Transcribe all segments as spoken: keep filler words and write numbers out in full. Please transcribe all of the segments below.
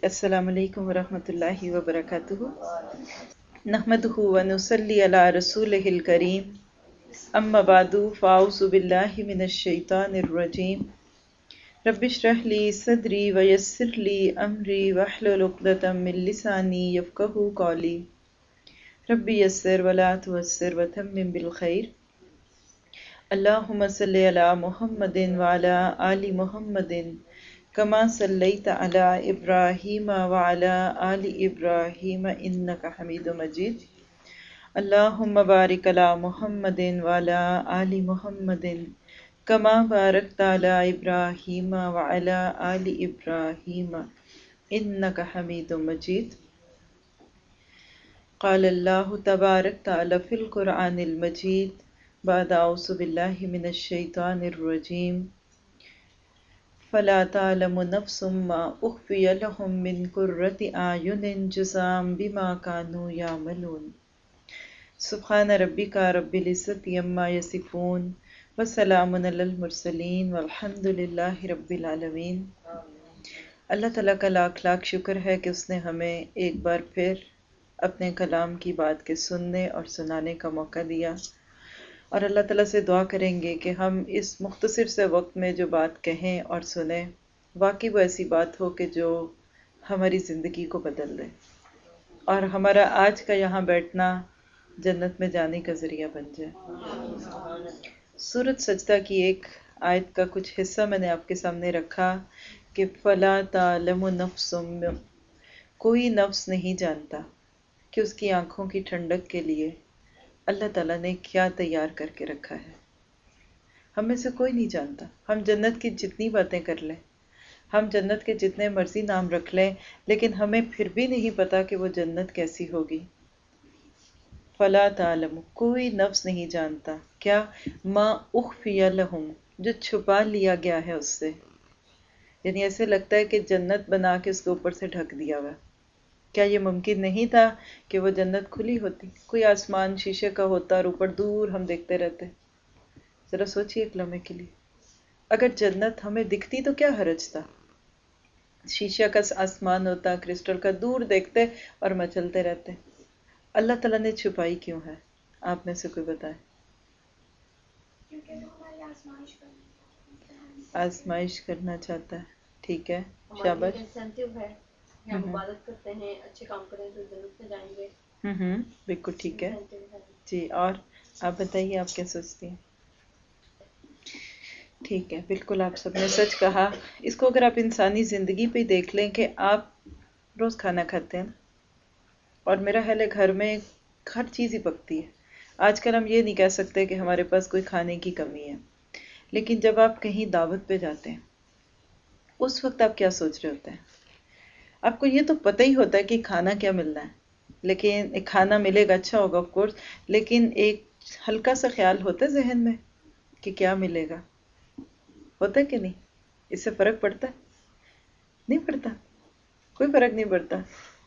السلام علیکم ورحمۃ اللہ وبرکاتہ۔ نحمدہ و نصلی علی رسولہ الکریم، اما بعد فاعوذ باللہ من الشیطان الرجیم۔ رب اشرح لی صدری ویسر لی امری واحلل عقدۃ من لسانی یفقہوا قولی۔ رب یسر ولا تعسر وتمم بالخیر۔ اللہم صلی علی محمد وعلی آل محمد کما صلیت علی ابراہیم وعلی آل ابراہیم انک حمید مجید۔ اللہم بارک علی محمد وعلی آل محمد کما بارکت علی ابراہیم وعلی آل ابراہیم انک حمید مجید۔ قال اللہ تبارک تعالی فی القرآن المجید بعد اعوذ باللہ من الشیطان الرجیم۔ فلا تعلم نفس ما اخفی لهم من قرۃ اعین جزاء بما كانوا یعملون۔ سبحان ربک رب العزۃ عما یصفون وسلام علی المرسلین والحمد للہ رب العالمین۔ اللہ تعالیٰ کا لاکھ لاکھ شکر ہے کہ اس نے ہمیں ایک بار پھر اپنے کلام کی بات کے سننے اور سنانے کا موقع دیا، اور اللہ تعالیٰ سے دعا کریں گے کہ ہم اس مختصر سے وقت میں جو بات کہیں اور سنیں، واقعی وہ ایسی بات ہو کہ جو ہماری زندگی کو بدل دے، اور ہمارا آج کا یہاں بیٹھنا جنت میں جانے کا ذریعہ بن جائے۔ سورۃ سجدہ کی ایک آیت کا کچھ حصہ میں نے آپ کے سامنے رکھا کہ فَلَا تَعْلَمُ نَفْسٌ، کوئی نفس نہیں جانتا کہ اس کی آنکھوں کی ٹھنڈک کے لیے اللہ تعالیٰ نے کیا تیار کر کے رکھا ہے۔ ہم میں سے کوئی نہیں جانتا۔ ہم جنت کی جتنی باتیں کر لیں، ہم جنت کے جتنے مرضی نام رکھ لیں، لیکن ہمیں پھر بھی نہیں پتا کہ وہ جنت کیسی ہوگی۔ فلا تعلم، کوئی نفس نہیں جانتا کیا، ما اخفی لہم، جو چھپا لیا گیا ہے اس سے۔ یعنی ایسے لگتا ہے کہ جنت بنا کے اس کے اوپر سے ڈھک دیا ہوا۔ کیا یہ ممکن نہیں تھا کہ وہ جنت کھلی ہوتی؟ کوئی آسمان شیشے کا ہوتا اور اوپر دور ہم دیکھتے رہتے؟ ذرا سوچیے ایک لمحے کے لیے، اگر جنت ہمیں دکھتی تو کیا حرج تھا؟ شیشہ کا آسمان ہوتا، کرسٹل کا، دور دیکھتے اور مچلتے رہتے۔ اللہ تعالیٰ نے چھپائی کیوں ہے؟ آپ میں سے کوئی بتائے۔ آزمائش کرنا چاہتا ہے، ٹھیک ہے، شاباش۔ ہم عبادت کرتے ہیں، اچھے کام کریں تو جنت میں جائیں گے۔ ہوں ہوں بالکل ٹھیک ہے جی۔ اور آپ بتائیے، آپ کیا سوچتی ہیں؟ ٹھیک ہے، بالکل آپ سب نے سچ کہا۔ اس کو اگر آپ انسانی زندگی پہ دیکھ لیں کہ آپ روز کھانا کھاتے ہیں، اور میرا خیال ہے گھر میں ہر چیز ہی پکتی ہے۔ آج کل ہم یہ نہیں کہہ سکتے کہ ہمارے پاس کوئی کھانے کی کمی ہے، لیکن جب آپ کہیں دعوت پہ جاتے ہیں اس وقت آپ کیا سوچ رہے ہوتے ہیں؟ آپ کو یہ تو پتہ ہی ہوتا ہے کہ کھانا کیا ملنا ہے، لیکن ایک کھانا ملے گا، اچھا ہوگا آف کورس، لیکن ایک ہلکا سا خیال ہوتا ہے ذہن میں کہ کیا ملے گا، ہوتا ہے کہ نہیں؟ اس سے فرق پڑتا ہے؟ نہیں پڑتا، کوئی فرق نہیں پڑتا۔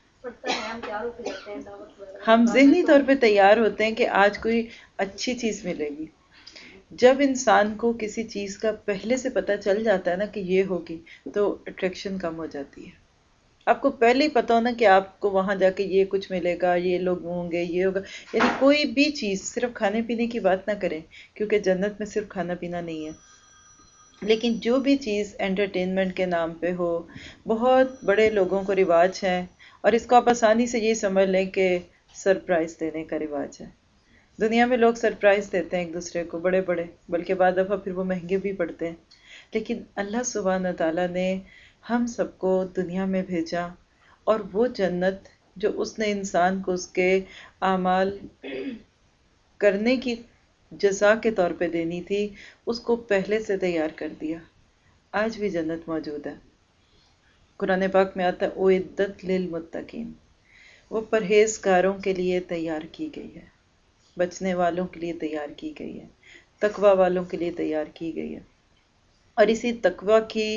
ہم ذہنی طور پہ تیار ہوتے ہیں کہ آج کوئی اچھی چیز ملے گی۔ جب انسان کو کسی چیز کا پہلے سے پتہ چل جاتا ہے نا کہ یہ ہوگی، تو اٹریکشن کم ہو جاتی ہے۔ آپ کو پہلے ہی پتہ ہونا کہ آپ کو وہاں جا کے یہ کچھ ملے گا، یہ لوگ ہوں گے، یہ ہوگا، یعنی کوئی بھی چیز، صرف کھانے پینے کی بات نہ کریں کیونکہ جنت میں صرف کھانا پینا نہیں ہے، لیکن جو بھی چیز انٹرٹینمنٹ کے نام پہ ہو، بہت بڑے لوگوں کو رواج ہے، اور اس کو آپ آسانی سے یہ سمجھ لیں کہ سرپرائز دینے کا رواج ہے۔ دنیا میں لوگ سرپرائز دیتے ہیں ایک دوسرے کو، بڑے بڑے، بلکہ بعد دفعہ پھر وہ مہنگے بھی پڑتے ہیں، لیکن اللہ سبحانہ تعالیٰ نے ہم سب کو دنیا میں بھیجا، اور وہ جنت جو اس نے انسان کو اس کے اعمال کرنے کی جزا کے طور پہ دینی تھی، اس کو پہلے سے تیار کر دیا۔ آج بھی جنت موجود ہے۔ قرآن پاک میں آتا ہے اعدت للمتقین، وہ پرہیزگاروں کے لیے تیار کی گئی ہے، بچنے والوں کے لیے تیار کی گئی ہے، تقوی والوں کے لیے تیار کی گئی ہے۔ اور اسی تقوی کی،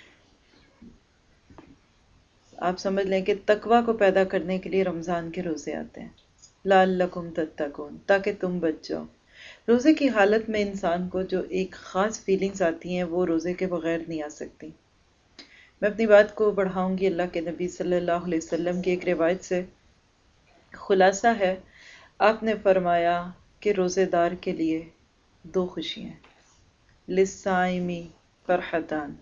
آپ سمجھ لیں کہ تقوی کو پیدا کرنے کے لیے رمضان کے روزے آتے ہیں، لعلکم تتقون، تاکہ تم بچ جاؤ۔ روزے کی حالت میں انسان کو جو ایک خاص فیلنگز آتی ہیں وہ روزے کے بغیر نہیں آ سکتی۔ میں اپنی بات کو بڑھاؤں گی اللہ کے نبی صلی اللہ علیہ وسلم کی ایک روایت سے. خلاصہ ہے، آپ نے فرمایا کہ روزے دار کے لیے دو خوشیاں ہیں، للصائمی فرحتان.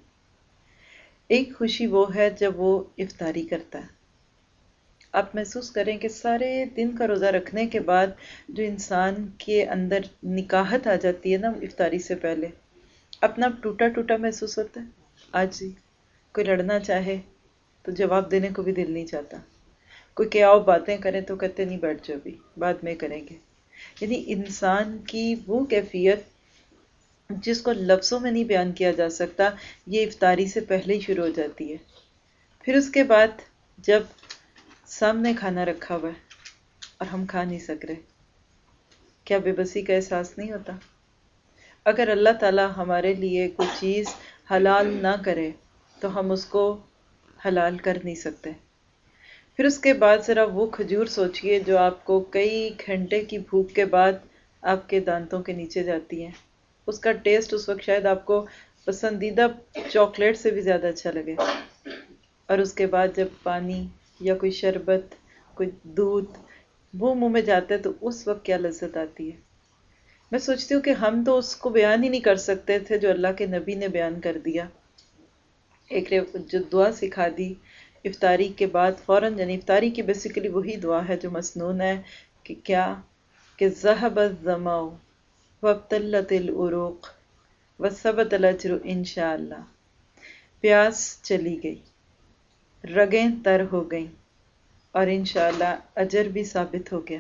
ایک خوشی وہ ہے جب وہ افطاری کرتا ہے. آپ محسوس کریں کہ سارے دن کا روزہ رکھنے کے بعد جو انسان کے اندر نکاہت آ جاتی ہے نا افطاری سے پہلے، اپنا ٹوٹا ٹوٹا محسوس ہوتا ہے. آج جی کوئی لڑنا چاہے تو جواب دینے کو بھی دل نہیں چاہتا، کوئی کیا آپ باتیں کریں تو کہتے نہیں بیٹھ جاؤ بھی بعد میں کریں گے. یعنی انسان کی وہ کیفیت جس کو لفظوں میں نہیں بیان کیا جا سکتا، یہ افطاری سے پہلے ہی شروع ہو جاتی ہے. پھر اس کے بعد جب سامنے کھانا رکھا ہوا ہے اور ہم کھا نہیں سک رہے، کیا بے بسی کا احساس نہیں ہوتا؟ اگر اللہ تعالیٰ ہمارے لیے کوئی چیز حلال نہ کرے تو ہم اس کو حلال کر نہیں سکتے. پھر اس کے بعد ذرا وہ کھجور سوچئے جو آپ کو کئی گھنٹے کی بھوک کے بعد آپ کے دانتوں کے نیچے جاتی ہیں. اس کا ٹیسٹ اس وقت شاید آپ کو پسندیدہ چاکلیٹ سے بھی زیادہ اچھا لگے. اور اس کے بعد جب پانی یا کوئی شربت، کوئی دودھ وہ منہ میں جاتا ہے تو اس وقت کیا لذت آتی ہے. میں سوچتی ہوں کہ ہم تو اس کو بیان ہی نہیں کر سکتے تھے جو اللہ کے نبی نے بیان کر دیا. ایک جو دعا سکھا دی افطاری کے بعد فوراً، یعنی افطاری کی بیسیکلی وہی دعا ہے جو مسنون ہے کہ کیا کہ ذہب الظمأ وابتلت العروق وثبت الاجر انشاءاللہ. پیاس چلی گئی، رگیں تر ہو گئیں اور انشاءاللہ اجر بھی ثابت ہو گیا.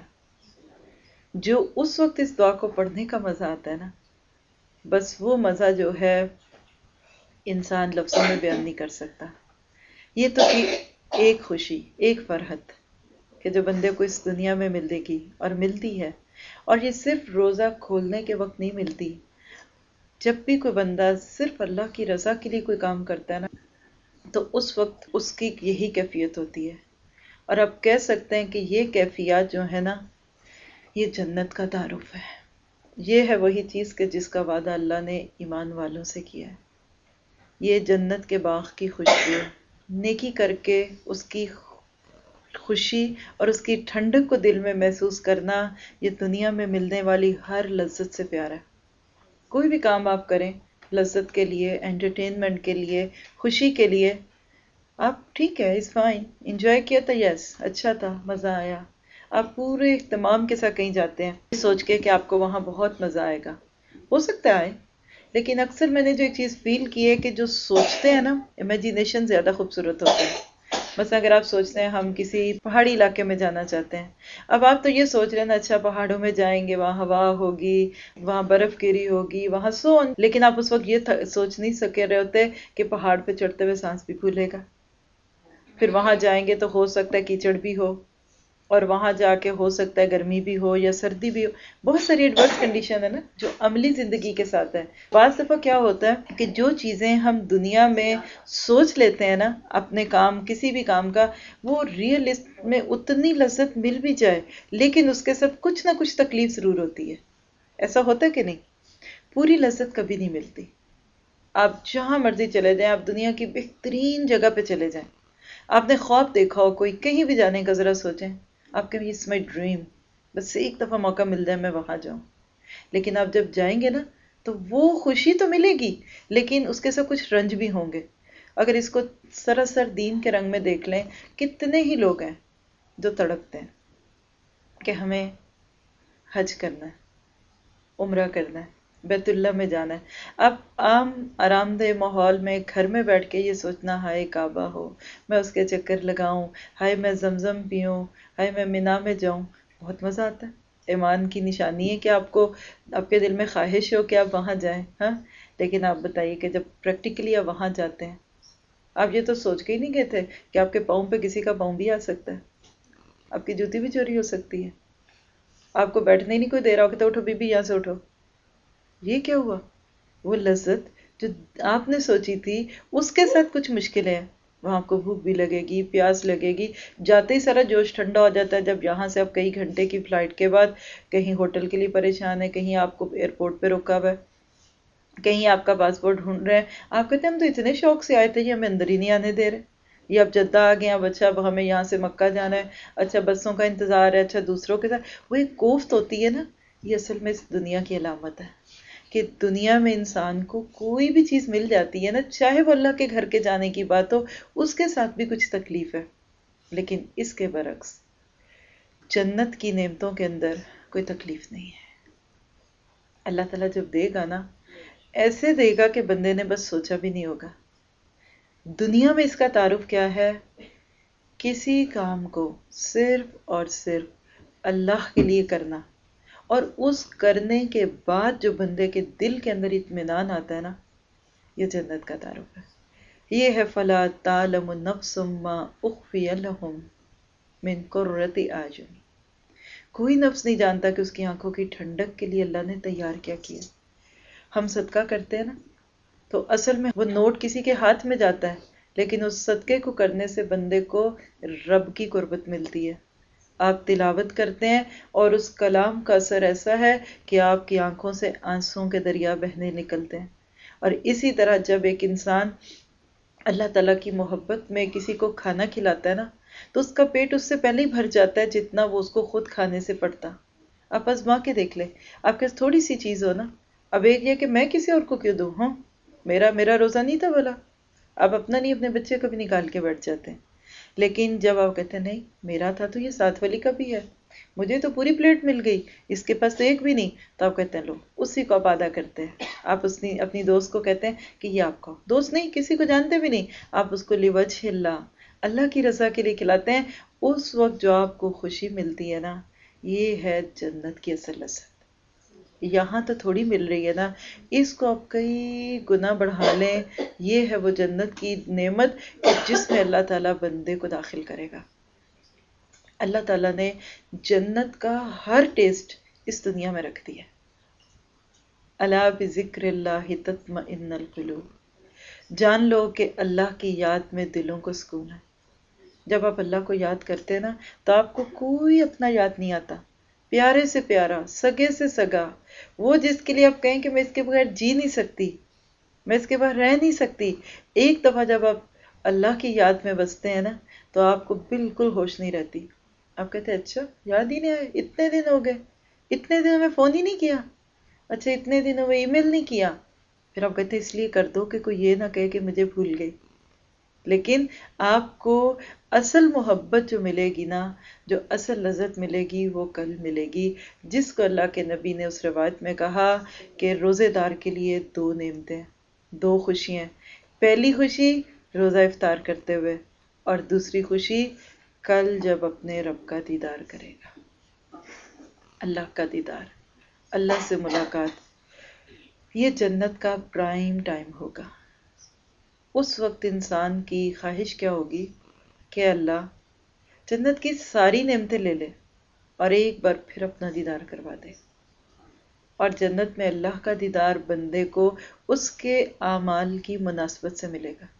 جو اس وقت اس دعا کو پڑھنے کا مزہ آتا ہے نا، بس وہ مزہ جو ہے انسان لفظوں میں بیان نہیں کر سکتا. یہ تو تھی ایک خوشی، ایک فرحت کہ جو بندے کو اس دنیا میں ملے گی اور ملتی ہے. اور یہ صرف روزہ کھولنے کے وقت نہیں ملتی. جب بھی کوئی بندہ صرف اللہ کی رضا کے لیے کوئی کام کرتا ہے نا تو اس وقت اس کی یہی کیفیت ہوتی ہے. اور آپ کہہ سکتے ہیں کہ یہ کیفیات جو ہے نا یہ جنت کا تعارف ہے. یہ ہے وہی چیز کہ جس کا وعدہ اللہ نے ایمان والوں سے کیا ہے. یہ جنت کے باغ کی خوشبو، نیکی کر کے اس کی خوشی اور اس کی ٹھنڈک کو دل میں محسوس کرنا، یہ دنیا میں ملنے والی ہر لذت سے پیارا ہے. کوئی بھی کام آپ کریں لذت کے لیے، انٹرٹینمنٹ کے لیے، خوشی کے لیے، آپ ٹھیک ہے اٹس فائن، انجوائے کیا تھا، یس اچھا تھا، مزہ آیا. آپ پورے اہتمام کے ساتھ کہیں جاتے ہیں سوچ کے کہ آپ کو وہاں بہت مزہ آئے گا. ہو سکتا ہے، لیکن اکثر میں نے جو ایک چیز فیل کی ہے کہ جو سوچتے ہیں نا امیجینیشن زیادہ خوبصورت ہوتا ہے. مثلا اگر آپ سوچتے ہیں ہم کسی پہاڑی علاقے میں جانا چاہتے ہیں، اب آپ تو یہ سوچ رہے ہیں نا اچھا پہاڑوں میں جائیں گے، وہاں ہوا ہوگی، وہاں برف گری ہوگی، وہاں سون، لیکن آپ اس وقت یہ سوچ نہیں سکے رہے ہوتے کہ پہاڑ پہ چڑھتے ہوئے سانس بھی پھولے گا. پھر وہاں جائیں گے تو ہو سکتا ہے کیچڑ بھی ہو، اور وہاں جا کے ہو سکتا ہے گرمی بھی ہو یا سردی بھی ہو. بہت ساری ایڈورس کنڈیشن ہے نا جو عملی زندگی کے ساتھ ہے. بعض دفعہ کیا ہوتا ہے کہ جو چیزیں ہم دنیا میں سوچ لیتے ہیں نا اپنے کام، کسی بھی کام کا، وہ ریئلسٹ میں اتنی لذت مل بھی جائے لیکن اس کے ساتھ کچھ نہ کچھ تکلیف ضرور ہوتی ہے. ایسا ہوتا ہے کہ نہیں؟ پوری لذت کبھی نہیں ملتی. آپ جہاں مرضی چلے جائیں، آپ دنیا کی بہترین جگہ پہ چلے جائیں، آپ نے خواب دیکھا ہو کوئی کہیں بھی جانے کا، ذرا سوچیں آپ کے اٹس مائی ڈریم، بس ایک دفعہ موقع مل جائے میں وہاں جاؤں. لیکن آپ جب جائیں گے نا تو وہ خوشی تو ملے گی لیکن اس کے ساتھ کچھ رنج بھی ہوں گے. اگر اس کو سراسر دین کے رنگ میں دیکھ لیں، کتنے ہی لوگ ہیں جو تڑپتے ہیں کہ ہمیں حج کرنا ہے، عمرہ کرنا ہے، بیت اللہ میں جانا ہے. اب عام آرام دہ ماحول میں گھر میں بیٹھ کے یہ سوچنا ہائے کعبہ ہو، میں اس کے چکر لگاؤں، ہائے میں زمزم پیوں، ہائے میں مینا میں جاؤں، بہت مزہ آتا ہے. ایمان کی نشانی ہے کہ آپ کو، آپ کے دل میں خواہش ہو کہ آپ وہاں جائیں. ہاں، لیکن آپ بتائیے کہ جب پریکٹیکلی آپ وہاں جاتے ہیں، آپ یہ تو سوچ کے ہی نہیں گئے تھے کہ آپ کے پاؤں پہ کسی کا پاؤں بھی آ سکتا ہے، آپ کی جوتی بھی چوری ہو سکتی ہے، آپ کو بیٹھنے ہی نہیں کوئی دے رہا ہو کہ اٹھو بی بی یہاں سے اٹھو. یہ کیا ہوا؟ وہ لذت جو آپ نے سوچی تھی اس کے ساتھ کچھ مشکلیں ہیں. وہاں آپ کو بھوک بھی لگے گی، پیاس لگے گی، جاتے ہی سارا جوش ٹھنڈا ہو جاتا ہے جب یہاں سے آپ کئی گھنٹے کی فلائٹ کے بعد کہیں ہوٹل کے لیے پریشان ہے، کہیں آپ کو ایئرپورٹ پہ روکا ہوا ہے، کہیں آپ کا پاسپورٹ ڈھونڈ رہے ہیں، آپ کہتے ہیں ہم تو اتنے شوق سے آئے تھے، یہ ہمیں اندر ہی نہیں آنے دے رہے، یہ اب جدہ آ گئے، اب اچھا اب ہمیں یہاں سے مکہ جانا ہے، اچھا بسوں کا انتظار ہے، اچھا دوسروں کے ساتھ وہ ایک کوفت ہوتی ہے نا، یہ اصل میں اس دنیا کی علامت ہے کہ دنیا میں انسان کو کوئی بھی چیز مل جاتی ہے نا، چاہے وہ اللہ کے گھر کے جانے کی بات ہو، اس کے ساتھ بھی کچھ تکلیف ہے، لیکن اس کے برعکس جنت کی نعمتوں کے اندر کوئی تکلیف نہیں ہے۔ اللہ تعالیٰ جب دے گا نا، ایسے دے گا کہ بندے نے بس سوچا بھی نہیں ہوگا۔ دنیا میں اس کا تعارف کیا ہے؟ کسی کام کو صرف اور صرف اللہ کے لیے کرنا، اور اس کرنے کے بعد جو بندے کے دل کے اندر اطمینان آتا ہے نا، یہ جنت کا تعارف ہے۔ یہ ہے فَلَا تَعْلَمُ نَفْسٌ مَّا أُخْفِيَ لَهُم مِّن قُرَّةِ أَعْيُنٍ، کوئی نفس نہیں جانتا کہ اس کی آنکھوں کی ٹھنڈک کے لیے اللہ نے تیار کیا کیا۔ ہم صدقہ کرتے ہیں نا، تو اصل میں وہ نوٹ کسی کے ہاتھ میں جاتا ہے، لیکن اس صدقے کو کرنے سے بندے کو رب کی قربت ملتی ہے۔ آپ تلاوت کرتے ہیں اور اس کلام کا اثر ایسا ہے کہ آپ کی آنکھوں سے آنسوں کے دریا بہنے نکلتے ہیں۔ اور اسی طرح جب ایک انسان اللہ تعالیٰ کی محبت میں کسی کو کھانا کھلاتا ہے نا، تو اس کا پیٹ اس سے پہلے ہی بھر جاتا ہے جتنا وہ اس کو خود کھانے سے پڑتا۔ آپ آزما کے دیکھ لیں، آپ کے تھوڑی سی چیز ہو نا، اب ایک یہ کہ میں کسی اور کو کیوں دوں، ہاں میرا میرا روزہ نہیں تھا بھلا، آپ اپنا نہیں اپنے بچے کا بھی نکال کے بیٹھ جاتے ہیں۔ لیکن جب آپ کہتے ہیں نہیں میرا تھا تو یہ ساتھ والی کا بھی ہے، مجھے تو پوری پلیٹ مل گئی، اس کے پاس تو ایک بھی نہیں، تو آپ کہتے ہیں لو اسی کو آپ ادا کرتے ہیں۔ آپ اس نے اپنی دوست کو کہتے ہیں کہ یہ آپ کا دوست نہیں، کسی کو جانتے بھی نہیں، آپ اس کو لوجہ اللہ، اللہ کی رضا کے لیے کھلاتے ہیں، اس وقت جو آپ کو خوشی ملتی ہے نا، یہ ہے جنت کی اصل لذت۔ یہاں تو تھوڑی مل رہی ہے نا، اس کو آپ کئی گنا بڑھا لیں، یہ ہے وہ جنت کی نعمت کہ جس میں اللہ تعالیٰ بندے کو داخل کرے گا۔ اللہ تعالیٰ نے جنت کا ہر ٹیسٹ اس دنیا میں رکھ دیا۔ الا بذکر اللہ تطمئن القلوب، جان لو کہ اللہ کی یاد میں دلوں کو سکون ہے۔ جب آپ اللہ کو یاد کرتے ہیں نا، تو آپ کو کوئی اپنا یاد نہیں آتا، پیارے سے پیارا، سگے سے سگا، وہ جس کے لیے آپ کہیں کہ میں اس کے بغیر جی نہیں سکتی، میں اس کے بغیر رہ نہیں سکتی، ایک دفعہ جب آپ اللہ کی یاد میں بستے ہیں نا، تو آپ کو بالکل ہوش نہیں رہتی۔ آپ کہتے ہیں اچھا یاد ہی نہیں آئے، اتنے دن ہو گئے، اتنے دنوں میں فون ہی نہیں کیا، اچھا اتنے دنوں میں ای میل نہیں کیا، پھر آپ کہتے ہیں اس لیے کر دو کہ کوئی یہ نہ کہے کہ مجھے بھول گئی۔ لیکن آپ کو اصل محبت جو ملے گی نا، جو اصل لذت ملے گی، وہ کل ملے گی، جس کو اللہ کے نبی نے اس روایت میں کہا کہ روزے دار کے لیے دو نعمتیں، دو خوشیاں، پہلی خوشی روزہ افطار کرتے ہوئے، اور دوسری خوشی کل جب اپنے رب کا دیدار کرے گا، اللہ کا دیدار، اللہ سے ملاقات، یہ جنت کا پرائم ٹائم ہوگا۔ اس وقت انسان کی خواہش کیا ہوگی کہ اللہ جنت کی ساری نعمتیں لے لے اور ایک بار پھر اپنا دیدار کروا دے۔ اور جنت میں اللہ کا دیدار بندے کو اس کے اعمال کی مناسبت سے ملے گا۔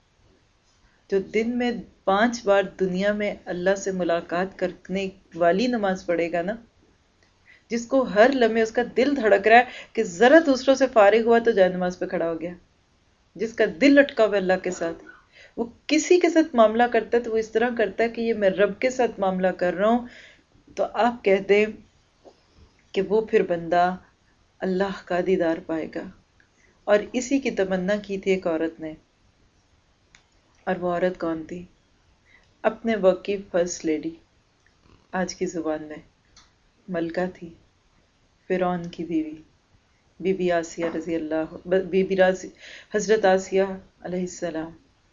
جو دن میں پانچ بار دنیا میں اللہ سے ملاقات کرنے والی نماز پڑھے گا نا، جس کو ہر لمحے اس کا دل دھڑک رہا ہے کہ ذرا دوسروں سے فارغ ہوا تو جائے نماز پہ کھڑا ہو گیا، جس کا دل لٹکا ہوا اللہ کے ساتھ، وہ کسی کے ساتھ معاملہ کرتا ہے تو وہ اس طرح کرتا ہے کہ یہ میں رب کے ساتھ معاملہ کر رہا ہوں، تو آپ کہہ دیں کہ وہ پھر بندہ اللہ کا دیدار پائے گا۔ اور اسی کی تمنا کی تھی ایک عورت نے، اور وہ عورت کون تھی؟ اپنے وقت کی فرسٹ لیڈی، آج کی زبان میں ملکہ تھی، فرعون کی بیوی، بی بی آسیہ رضی اللہ، بی بی راضی حضرت آسیہ علیہ السلام۔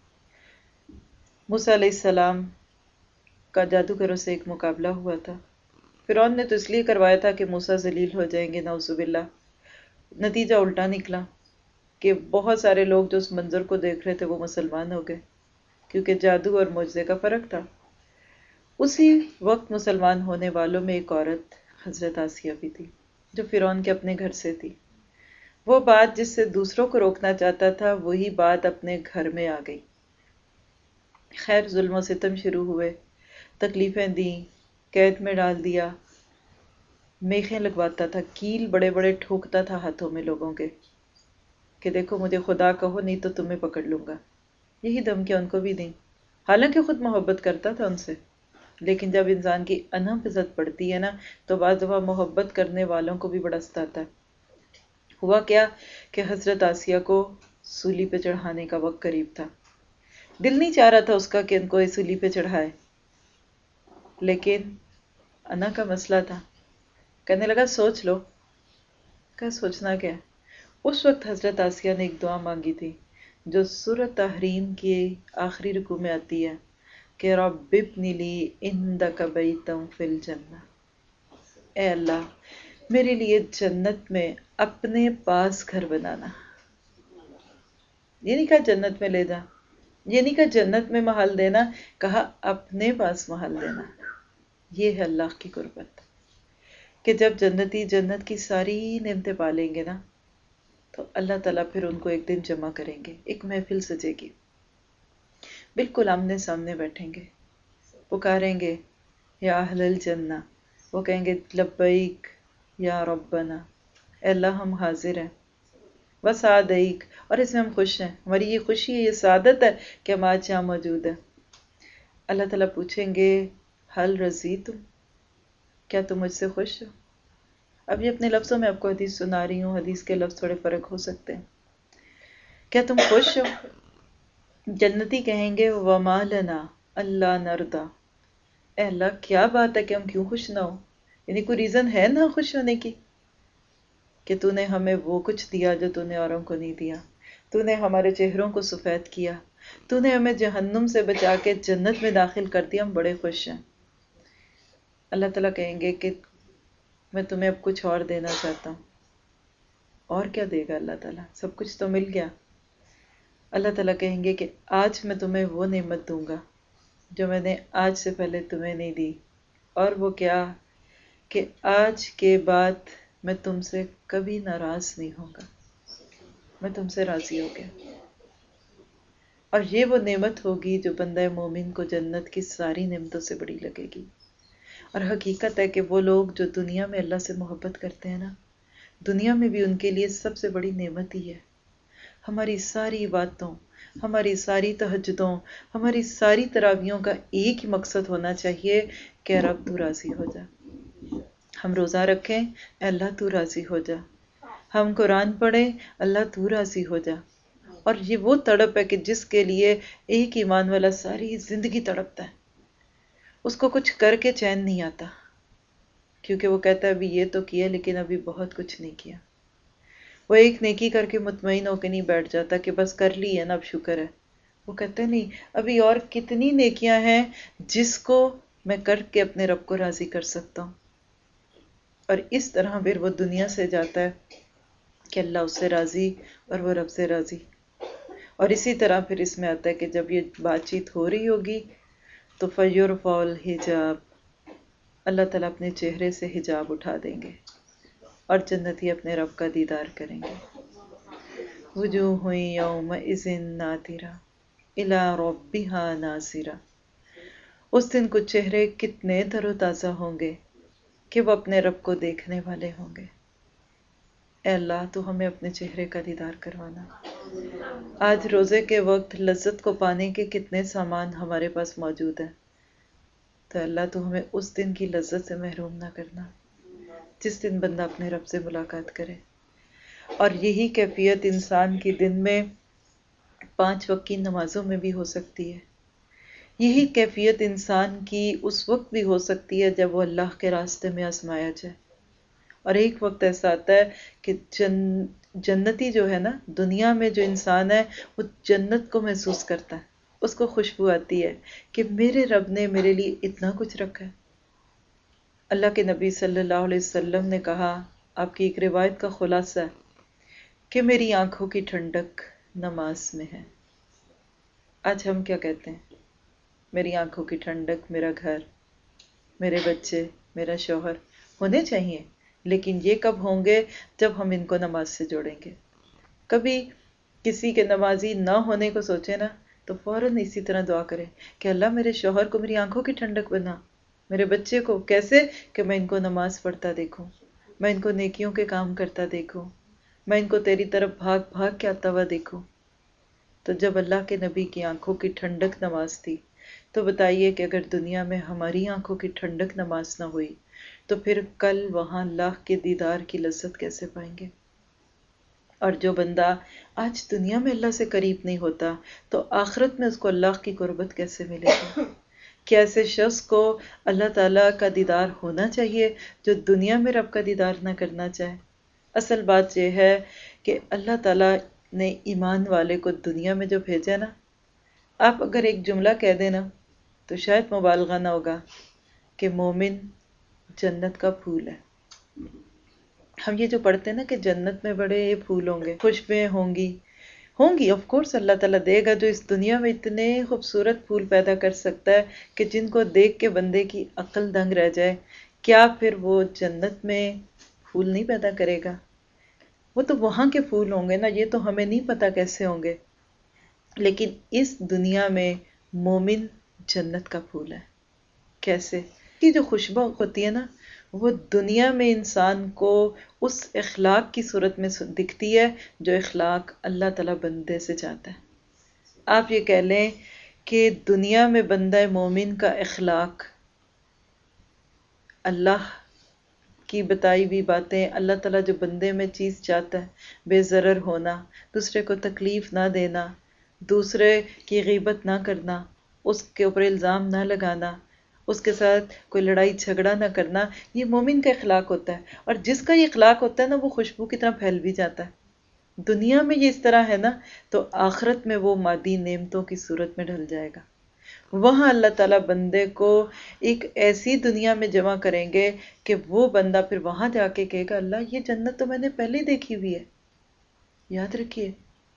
موسیٰ علیہ السلام کا جادوگروں سے ایک مقابلہ ہوا تھا، فرعون نے تو اس لیے کروایا تھا کہ موسیٰ ذلیل ہو جائیں گے، نعوذ باللہ، نتیجہ الٹا نکلا کہ بہت سارے لوگ جو اس منظر کو دیکھ رہے تھے وہ مسلمان ہو گئے، کیونکہ جادو اور معجزے کا فرق تھا۔ اسی وقت مسلمان ہونے والوں میں ایک عورت حضرت آسیہ بھی تھی، جو فرعون کے اپنے گھر سے تھی۔ وہ بات جس سے دوسروں کو روکنا چاہتا تھا، وہی بات اپنے گھر میں آ گئی۔ خیر ظلم و ستم شروع ہوئے، تکلیفیں دیں، قید میں ڈال دیا، میخیں لگواتا تھا، کیل بڑے بڑے ٹھوکتا تھا ہاتھوں میں لوگوں کے، کہ دیکھو مجھے خدا کہو نہیں تو تمہیں پکڑ لوں گا. یہی دھمکیاں ان کو بھی دیں، حالانکہ خود محبت کرتا تھا ان سے. لیکن جب انسان کی انہ پہ زد پڑتی ہے نا تو بعض دفعہ محبت کرنے والوں کو بھی بڑا ستاتا ہے. ہوا کیا کہ حضرت آسیہ کو سولی پہ چڑھانے کا وقت قریب تھا. دل نہیں چاہ رہا تھا اس کا کہ ان کو سولی پہ چڑھائے، لیکن انا کا مسئلہ تھا. کہنے لگا سوچ لو. کہا سوچنا کیا ہے؟ اس وقت حضرت آسیہ نے ایک دعا مانگی تھی جو سورۃ تحریم کی آخری رکوع میں آتی ہے کہ رب ابن لی عندک بیتا فی الجنہ. اے اللہ میرے لیے جنت میں اپنے پاس گھر بنانا. یہ نہیں کہا جنت میں لے جا، یہ نہیں کہا جنت میں محل دینا، کہا اپنے پاس محل دینا. یہ ہے اللہ کی قربت کہ جب جنتی جنت کی ساری نعمتیں پالیں گے نا تو اللہ تعالیٰ پھر ان کو ایک دن جمع کریں گے، ایک محفل سجے گی، بالکل آمنے سامنے بیٹھیں گے، پکاریں گے یا اہل الجنہ، وہ کہیں گے لبیک یا ربنا، اے اللہ ہم حاضر ہیں، وسعدیک، اور اس میں ہم خوش ہیں، ہماری یہ خوشی ہے، یہ سعادت ہے کہ ہم آج یہاں موجود ہیں. اللہ تعالیٰ پوچھیں گے حل رضیتم، کیا تم مجھ سے خوش ہو؟ اب یہ اپنے لفظوں میں آپ کو حدیث سنا رہی ہوں، حدیث کے لفظ تھوڑے فرق ہو سکتے ہیں. کیا تم خوش ہو؟ جنتی کہیں گے وما لنا اللہ نردا، اے اللہ کیا بات ہے کہ ہم کیوں خوش نہ ہو؟ یعنی کوئی ریزن ہے نا خوش ہونے کی کہ تو نے ہمیں وہ کچھ دیا جو تو نے اوروں کو نہیں دیا، تو نے ہمارے چہروں کو سفید کیا، تو نے ہمیں جہنم سے بچا کے جنت میں داخل کر دیا، ہم بڑے خوش ہیں. اللہ تعالیٰ کہیں گے کہ میں تمہیں اب کچھ اور دینا چاہتا ہوں. اور کیا دے گا اللہ تعالیٰ؟ سب کچھ تو مل گیا. اللہ تعالیٰ کہیں گے کہ آج میں تمہیں وہ نعمت دوں گا جو میں نے آج سے پہلے تمہیں نہیں دی، اور وہ کیا کہ آج کے بعد میں تم سے کبھی ناراض نہیں ہوں گا، میں تم سے راضی ہو گیا. اور یہ وہ نعمت ہوگی جو بندہ مومن کو جنت کی ساری نعمتوں سے بڑی لگے گی. اور حقیقت ہے کہ وہ لوگ جو دنیا میں اللہ سے محبت کرتے ہیں نا، دنیا میں بھی ان کے لیے سب سے بڑی نعمت ہی ہے. ہماری ساری باتوں، ہماری ساری تہجدوں، ہماری ساری تراویحوں کا ایک ہی مقصد ہونا چاہیے کہ رب تو راضی ہو جا. ہم روزہ رکھیں، اے اللہ تو راضی ہو جا. ہم قرآن پڑھیں، اللہ تو راضی ہو جا. اور یہ وہ تڑپ ہے کہ جس کے لیے ایک ایمان والا ساری زندگی تڑپتا ہے. اس کو کچھ کر کے چین نہیں آتا، کیونکہ وہ کہتا ہے ابھی یہ تو کیا لیکن ابھی بہت کچھ نہیں کیا. وہ ایک نیکی کر کے مطمئن ہو کے نہیں بیٹھ جاتا کہ بس کر لی ہے نا اب شکر ہے. وہ کہتا ہے نہیں، ابھی اور کتنی نیکیاں ہیں جس کو میں کر کے اپنے رب کو راضی کر سکتا ہوں. اور اس طرح پھر وہ دنیا سے جاتا ہے کہ اللہ اس سے راضی اور وہ رب سے راضی. اور اسی طرح پھر اس میں آتا ہے کہ جب یہ بات چیت ہو رہی ہوگی تو فَيُرْفَعُ الْحِجَابُ، اللہ تعالیٰ اپنے چہرے سے حجاب اٹھا دیں گے اور جنتی اپنے رب کا دیدار کریں گے. وجوہ یومئذ ناظرہ الی ربہا ناظرہ. اس دن کچھ چہرے کتنے تر و تازہ ہوں گے کہ وہ اپنے رب کو دیکھنے والے ہوں گے. اے اللہ تو ہمیں اپنے چہرے کا دیدار کروانا. آج روزے کے وقت لذت کو پانے کے کتنے سامان ہمارے پاس موجود ہیں، تو اللہ تو ہمیں اس دن کی لذت سے محروم نہ کرنا جس دن بندہ اپنے رب سے ملاقات کرے. اور یہی کیفیت انسان کی دن میں پانچ وقت کی نمازوں میں بھی ہو سکتی ہے. یہی کیفیت انسان کی اس وقت بھی ہو سکتی ہے جب وہ اللہ کے راستے میں آزمایا جائے. اور ایک وقت ایسا آتا ہے کہ جن جنتی جو ہے نا، دنیا میں جو انسان ہے وہ جنت کو محسوس کرتا ہے، اس کو خوشبو آتی ہے کہ میرے رب نے میرے لیے اتنا کچھ رکھا ہے. اللہ کے نبی صلی اللہ علیہ وسلم نے کہا، آپ کی ایک روایت کا خلاصہ ہے کہ میری آنکھوں کی ٹھنڈک نماز میں ہے. آج ہم کیا کہتے ہیں؟ میری آنکھوں کی ٹھنڈک میرا گھر، میرے بچے، میرا شوہر ہونے چاہیے، لیکن یہ کب ہوں گے جب ہم ان کو نماز سے جوڑیں گے. کبھی کسی کے نمازی نہ ہونے کو سوچے نا تو فوراً اسی طرح دعا کریں کہ اللہ میرے شوہر کو میری آنکھوں کی ٹھنڈک بنا، میرے بچے کو کیسے کہ میں ان کو نماز پڑھتا دیکھوں، میں ان کو نیکیوں کے کام کرتا دیکھوں، میں ان کو تیری طرف بھاگ بھاگ کے آتا ہوا دیکھوں. تو جب اللہ کے نبی کی آنکھوں کی ٹھنڈک نماز تھی تو بتائیے کہ اگر دنیا میں ہماری آنکھوں کی ٹھنڈک نماز نہ ہوئی تو پھر کل وہاں اللہ کے دیدار کی لذت کیسے پائیں گے؟ اور جو بندہ آج دنیا میں اللہ سے قریب نہیں ہوتا تو آخرت میں اس کو اللہ کی قربت کیسے ملے گی؟ کہ ایسے شخص کو اللہ تعالیٰ کا دیدار ہونا چاہیے جو دنیا میں رب کا دیدار نہ کرنا چاہے. اصل بات یہ ہے کہ اللہ تعالیٰ نے ایمان والے کو دنیا میں جو بھیجا نا، آپ اگر ایک جملہ کہہ دینا تو شاید مبالغہ نہ ہوگا کہ مومن جنت کا پھول ہے. ہم یہ جو پڑھتے ہیں نا کہ جنت میں بڑے پھول ہوں گے، خوشبوئیں ہوں گی ہوں گی آف کورس اللہ تعالیٰ دے گا. جو اس دنیا میں اتنے خوبصورت پھول پیدا کر سکتا ہے کہ جن کو دیکھ کے بندے کی عقل دنگ رہ جائے، کیا پھر وہ جنت میں پھول نہیں پیدا کرے گا؟ وہ تو وہاں کے پھول ہوں گے نا، یہ تو ہمیں نہیں پتا کیسے ہوں گے. لیکن اس دنیا میں مومن جنت کا پھول ہے. کیسے؟ کی جو خوشبو ہوتی ہے نا وہ دنیا میں انسان کو اس اخلاق کی صورت میں دکھتی ہے جو اخلاق اللہ تعالیٰ بندے سے چاہتا ہے. آپ یہ کہہ لیں کہ دنیا میں بندہ مومن کا اخلاق اللہ کی بتائی ہوئی باتیں، اللہ تعالیٰ جو بندے میں چیز چاہتا ہے، بے ضرر ہونا، دوسرے کو تکلیف نہ دینا، دوسرے کی غیبت نہ کرنا، اس کے اوپر الزام نہ لگانا، اس کے ساتھ کوئی لڑائی جھگڑا نہ کرنا، یہ مومن کا اخلاق ہوتا ہے. اور جس کا یہ اخلاق ہوتا ہے نا وہ خوشبو کی طرح پھیل بھی جاتا ہے. دنیا میں یہ اس طرح ہے نا تو آخرت میں وہ مادی نعمتوں کی صورت میں ڈھل جائے گا. وہاں اللہ تعالیٰ بندے کو ایک ایسی دنیا میں جمع کریں گے کہ وہ بندہ پھر وہاں جا کے کہے گا اللہ یہ جنت تو میں نے پہلے ہی دیکھی ہوئی ہے. یاد رکھیے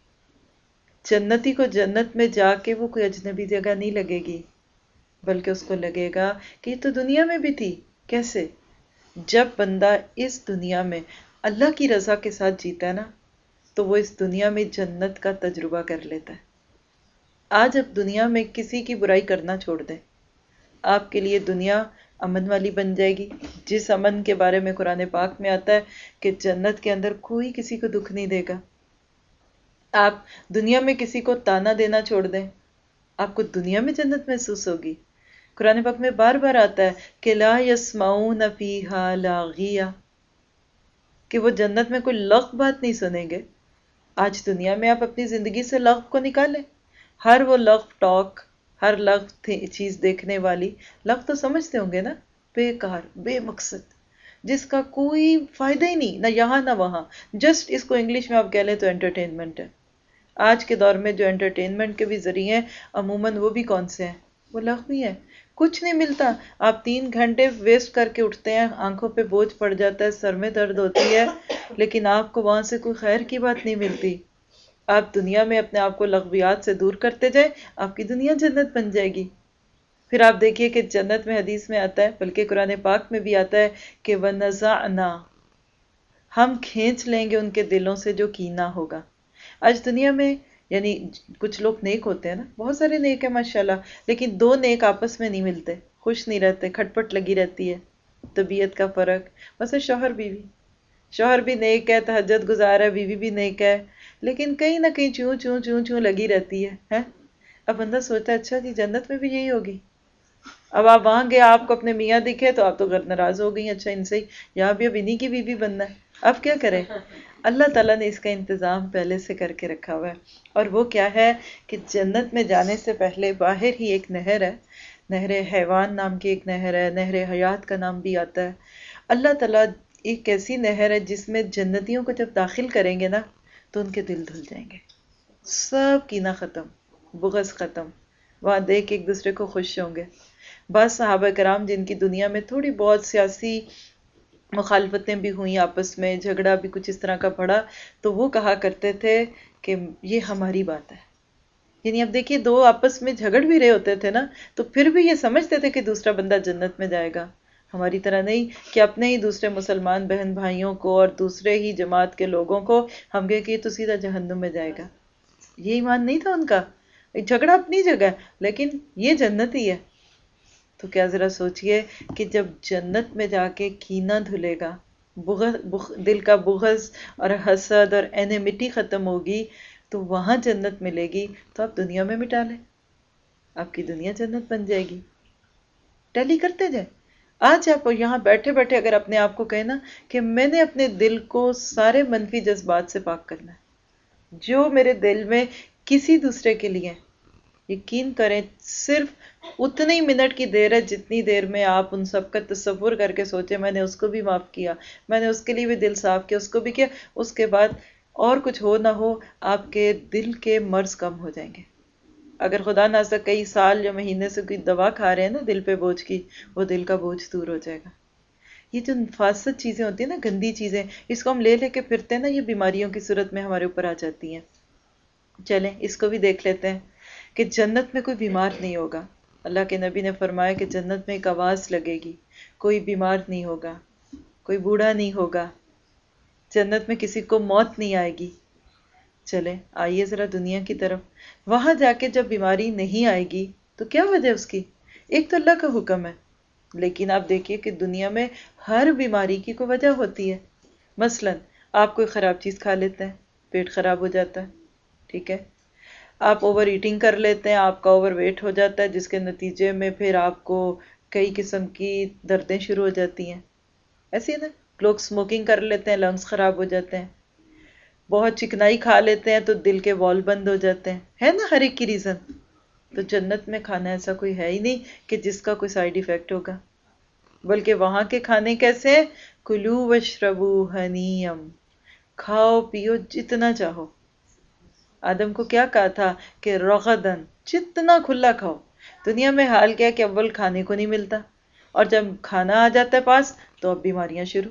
جنتی کو جنت میں جا کے وہ کوئی اجنبی جگہ نہیں لگے گی، بلکہ اس کو لگے گا کہ یہ تو دنیا میں بھی تھی. کیسے؟ جب بندہ اس دنیا میں اللہ کی رضا کے ساتھ جیتا ہے نا تو وہ اس دنیا میں جنت کا تجربہ کر لیتا ہے. آج اب دنیا میں کسی کی برائی کرنا چھوڑ دیں، آپ کے لیے دنیا امن والی بن جائے گی. جس امن کے بارے میں قرآن پاک میں آتا ہے کہ جنت کے اندر کوئی کسی کو دکھ نہیں دے گا. آپ دنیا میں کسی کو تانا دینا چھوڑ دیں، آپ کو دنیا میں جنت محسوس ہوگی. قرآن پاک میں بار بار آتا ہے کہ لا یسمعون فیہا لاغیہ، کہ وہ جنت میں کوئی لغو بات نہیں سنیں گے. آج دنیا میں آپ اپنی زندگی سے لغو کو نکالیں، ہر وہ لغو ٹاک، ہر لغو چیز دیکھنے والی، لغو تو سمجھتے ہوں گے نا، بیکار، بے مقصد، جس کا کوئی فائدہ ہی نہیں، نہ یہاں نہ وہاں. جسٹ اس کو انگلش میں آپ کہہ لیں تو انٹرٹینمنٹ ہے. آج کے دور میں جو انٹرٹینمنٹ کے بھی ذریعے ہیں عموماً وہ بھی کون سے ہیں؟ وہ لغو ہی ہیں. کچھ نہیں ملتا. آپ تین گھنٹے ویسٹ کر کے اٹھتے ہیں، آنکھوں پہ بوجھ پڑ جاتا ہے، سر میں درد ہوتی ہے، لیکن آپ کو وہاں سے کوئی خیر کی بات نہیں ملتی. آپ دنیا میں اپنے آپ کو لغویات سے دور کرتے جائیں، آپ کی دنیا جنت بن جائے گی. پھر آپ دیکھیے کہ جنت میں حدیث میں آتا ہے، بلکہ قرآن پاک میں بھی آتا ہے کہ وَنَزَعْنَا، ہم کھینچ لیں گے ان کے دلوں سے جو کینہ ہوگا. آج دنیا میں یعنی کچھ لوگ نیک ہوتے ہیں نا، بہت سارے نیک ہیں ماشاءاللہ، لیکن دو نیک آپس میں نہیں ملتے، خوش نہیں رہتے، کھٹ پٹ لگی رہتی ہے، طبیعت کا فرق. بس شوہر بیوی، شوہر بھی نیک ہے، تہجد گزار ہے، بیوی بھی نیک ہے، لیکن کہیں نہ کہیں چوں چوں چوں چوں لگی رہتی ہے ہے اب بندہ سوچتا ہے اچھا جی جنت میں بھی یہی ہوگی. اب آپ وہاں گئے، آپ کو اپنے میاں دکھے تو آپ تو غیر ناراض ہو گئی، اچھا ان سے ہی یہاں بھی اب انہی کی بیوی بننا ہے. اب کیا کریں؟ اللہ تعالیٰ نے اس کا انتظام پہلے سے کر کے رکھا ہوا ہے. اور وہ کیا ہے کہ جنت میں جانے سے پہلے باہر ہی ایک نہر ہے، نہر حیوان نام کی ایک نہر ہے، نہر حیات کا نام بھی آتا ہے. اللہ تعالیٰ ایک ایسی نہر ہے جس میں جنتیوں کو جب داخل کریں گے نا تو ان کے دل دھل جائیں گے، سب کینہ ختم، بغض ختم، وہاں دیکھ ایک دوسرے کو خوش ہوں گے. بعض صحابہ کرام جن کی دنیا میں تھوڑی بہت سیاسی مخالفتیں بھی ہوئیں، آپس میں جھگڑا بھی کچھ اس طرح کا پڑا، تو وہ کہا کرتے تھے کہ یہ ہماری بات ہے. یعنی اب دیکھیے دو آپس میں جھگڑ بھی رہے ہوتے تھے نا تو پھر بھی یہ سمجھتے تھے کہ دوسرا بندہ جنت میں جائے گا. ہماری طرح نہیں کہ اپنے ہی دوسرے مسلمان بہن بھائیوں کو اور دوسرے ہی جماعت کے لوگوں کو ہم کہے کہ یہ تو سیدھا جہنم میں جائے گا. یہ ایمان نہیں تھا ان کا. جھگڑا اپنی جگہ لیکن یہ جنت ہی ہے. تو کیا ذرا سوچئے کہ جب جنت میں جا کے کینہ دھلے گا بغض بخ دل کا بغض اور حسد اور اینیمٹی ختم ہوگی تو وہاں جنت ملے گی. تو آپ دنیا میں مٹا لیں، آپ کی دنیا جنت بن جائے گی. ٹیلی کرتے جائیں. آج آپ یہاں بیٹھے بیٹھے اگر اپنے آپ کو کہیں نا کہ میں نے اپنے دل کو سارے منفی جذبات سے پاک کرنا ہے، جو میرے دل میں کسی دوسرے کے لیے، یقین کریں صرف اتنی منٹ کی دیر ہے جتنی دیر میں آپ ان سب کا تصور کر کے سوچیں میں نے اس کو بھی معاف کیا، میں نے اس کے لیے بھی دل صاف کیا، اس کو بھی کیا. اس کے بعد اور کچھ ہو نہ ہو آپ کے دل کے مرض کم ہو جائیں گے. اگر خدا نہ کئی سال یا مہینے سے کوئی دوا کھا رہے ہیں نا دل پہ بوجھ کی، وہ دل کا بوجھ دور ہو جائے گا. یہ جو نفاست چیزیں ہوتی ہیں نا، گندی چیزیں، اس کو ہم لے لے کے پھرتے ہیں نا، یہ بیماریوں کی صورت میں ہمارے اوپر آ جاتی ہیں. چلیں اس کو بھی دیکھ لیتے ہیں کہ جنت میں کوئی بیمار نہیں ہوگا. اللہ کے نبی نے فرمایا کہ جنت میں ایک آواز لگے گی، کوئی بیمار نہیں ہوگا، کوئی بوڑھا نہیں ہوگا، جنت میں کسی کو موت نہیں آئے گی. چلیں آئیے ذرا دنیا کی طرف. وہاں جا کے جب بیماری نہیں آئے گی تو کیا وجہ اس کی؟ ایک تو اللہ کا حکم ہے، لیکن آپ دیکھیے کہ دنیا میں ہر بیماری کی کوئی وجہ ہوتی ہے. مثلا آپ کوئی خراب چیز کھا لیتے ہیں، پیٹ خراب ہو جاتا ہے، ٹھیک ہے. آپ اوور ایٹنگ کر لیتے ہیں، آپ کا اوور ویٹ ہو جاتا ہے، جس کے نتیجے میں پھر آپ کو کئی قسم کی دردیں شروع ہو جاتی ہیں. ایسے ہی نا لوگ سموکنگ کر لیتے ہیں، لنگس خراب ہو جاتے ہیں. بہت چکنائی کھا لیتے ہیں تو دل کے وال بند ہو جاتے ہیں. ہے نا ہر ایک کی ریزن. تو جنت میں کھانا ایسا کوئی ہے ہی نہیں کہ جس کا کوئی سائیڈ ایفیکٹ ہوگا، بلکہ وہاں کے کھانے کیسے ہیں؟ کلو وشربو ہنیم، کھاؤ پیو جتنا چاہو. آدم کو کیا کہا تھا کہ رغدن، جتنا کھلا کھاؤ. دنیا میں حال کیا ہے کہ اول کھانے کو نہیں ملتا، اور جب کھانا آ جاتا ہے پاس تو اب بیماریاں شروع.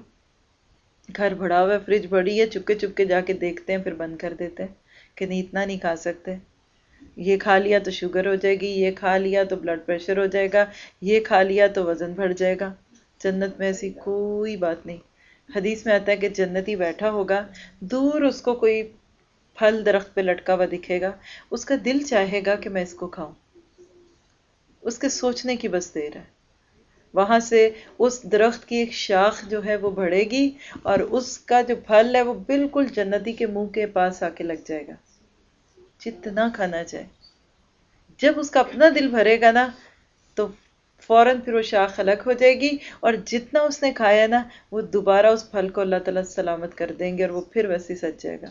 گھر بڑا ہوا ہے، فریج بڑی ہے، چپکے چپکے جا کے دیکھتے ہیں، پھر بند کر دیتے ہیں کہ نہیں اتنا نہیں کھا سکتے. یہ کھا لیا تو شوگر ہو جائے گی، یہ کھا لیا تو بلڈ پریشر ہو جائے گا، یہ کھا لیا تو وزن بڑھ جائے گا. جنت میں ایسی کوئی بات نہیں. حدیث میں آتا ہے کہ جنتی بیٹھا ہوگا، دور اس کو کوئی پھل درخت پہ لٹکا ہوا دکھے گا، اس کا دل چاہے گا کہ میں اس کو کھاؤں. اس کے سوچنے کی بس دیر ہے. وہاں سے اس درخت کی ایک شاخ جو ہے وہ بڑھے گی اور اس کا جو پھل ہے وہ بالکل جنتی کے منہ کے پاس آ کے لگ جائے گا، جتنا کھانا چاہے. جب اس کا اپنا دل بھرے گا نا تو فوراً پھر وہ شاخ الگ ہو جائے گی، اور جتنا اس نے کھایا نا وہ دوبارہ اس پھل کو اللہ تعالیٰ سلامت کر دیں گے اور وہ پھر ویسے سج جائے گا.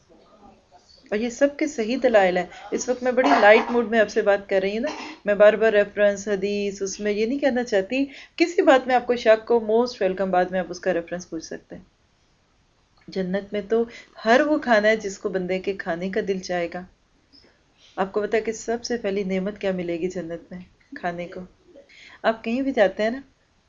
اور یہ سب کے صحیح دلائل ہیں. اس وقت میں بڑی لائٹ موڈ میں آپ سے بات کر رہی ہوں نا، میں بار بار ریفرنس حدیث اس میں یہ نہیں کہنا چاہتی. کسی بات میں آپ کو شک ہو، موسٹ ویلکم، بعد میں آپ اس کا ریفرنس پوچھ سکتے ہیں. جنت میں تو ہر وہ کھانا ہے جس کو بندے کے کھانے کا دل چاہے گا. آپ کو پتا ہے کہ سب سے پہلی نعمت کیا ملے گی جنت میں؟ کھانے کو. آپ کہیں بھی جاتے ہیں نا،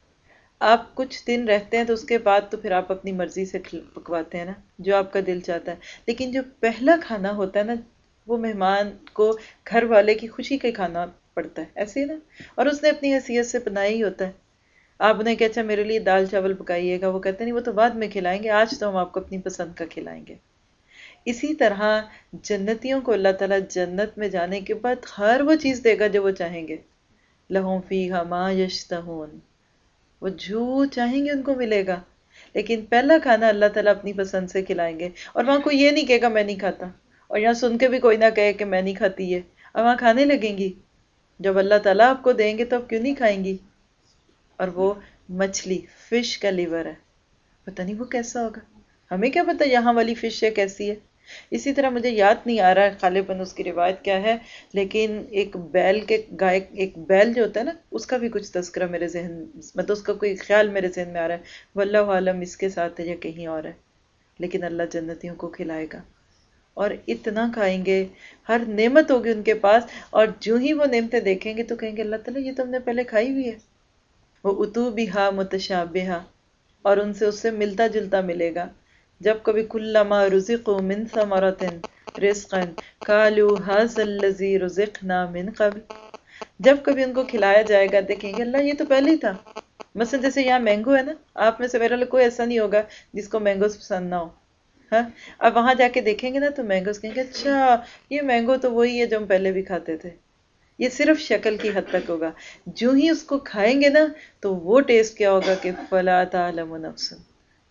آپ کچھ دن رہتے ہیں تو اس کے بعد تو پھر آپ اپنی مرضی سے پکواتے ہیں نا جو آپ کا دل چاہتا ہے. لیکن جو پہلا کھانا ہوتا ہے نا وہ مہمان کو گھر والے کی خوشی کا کھانا پڑتا ہے، ایسے ہی نا. اور اس نے اپنی حیثیت سے بنایا ہی ہوتا ہے. آپ نے کہا اچھا میرے لیے دال چاول پکائیے گا، وہ کہتے نہیں وہ تو بعد میں کھلائیں گے، آج تو ہم آپ کو اپنی پسند کا کھلائیں گے. اسی طرح جنتیوں کو اللہ تعالیٰ جنت میں جانے کے بعد ہر وہ چیز دے گا جو وہ چاہیں گے. لہم فیہا ما یشتہون، وہ جو چاہیں گے ان کو ملے گا. لیکن پہلا کھانا اللہ تعالیٰ اپنی پسند سے کھلائیں گے، اور وہاں کوئی یہ نہیں کہے گا میں نہیں کھاتا، اور یہاں سن کے بھی کوئی نہ کہے کہ میں نہیں کھاتی یہ، اور وہاں کھانے لگیں گی. جب اللہ تعالیٰ آپ کو دیں گے تو آپ کیوں نہیں کھائیں گی؟ اور وہ مچھلی، فش کا لیور ہے، پتہ نہیں وہ کیسا ہوگا، ہمیں کیا پتہ یہاں والی فش ہے کیسی ہے. اسی طرح مجھے یاد نہیں آ رہا ہے غالباً اس کی روایت کیا ہے، لیکن ایک بیل کے گائے ایک بیل جو ہوتا ہے نا اس کا بھی کچھ تذکرہ میرے ذہن، مطلب اس کا کوئی خیال میرے ذہن میں آ رہا ہے، واللہ عالم اس کے ساتھ ہے یا کہیں اور ہے. لیکن اللہ جنتیوں کو کھلائے گا اور اتنا کھائیں گے، ہر نعمت ہوگی ان کے پاس، اور جو ہی وہ نعمتیں دیکھیں گے تو کہیں گے اللہ تعالیٰ یہ تو ہم نے پہلے کھائی ہوئی ہے. وہ اتو بہا متشابہا، اور ان سے اس سے ملتا جلتا ملے گا. جب کبھی کلما رزقوا من ثمرۃ رزقا قالوا ھذا الذی رزقنا من قبل، جب کبھی ان کو کھلایا جائے گا دیکھیں گے اللہ یہ تو پہلے ہی تھا. مثلا جیسے یہاں مینگو ہے نا، آپ میں سے میرا کوئی ایسا نہیں ہوگا جس کو مینگوز پسند نہ ہو. ہاں اب وہاں جا کے دیکھیں گے نا تو مینگوز کہیں گے اچھا یہ مینگو تو وہی ہے جو ہم پہلے بھی کھاتے تھے. یہ صرف شکل کی حد تک ہوگا، جو ہی اس کو کھائیں گے نا تو وہ ٹیسٹ کیا ہوگا کہ فلا تعلم نفس،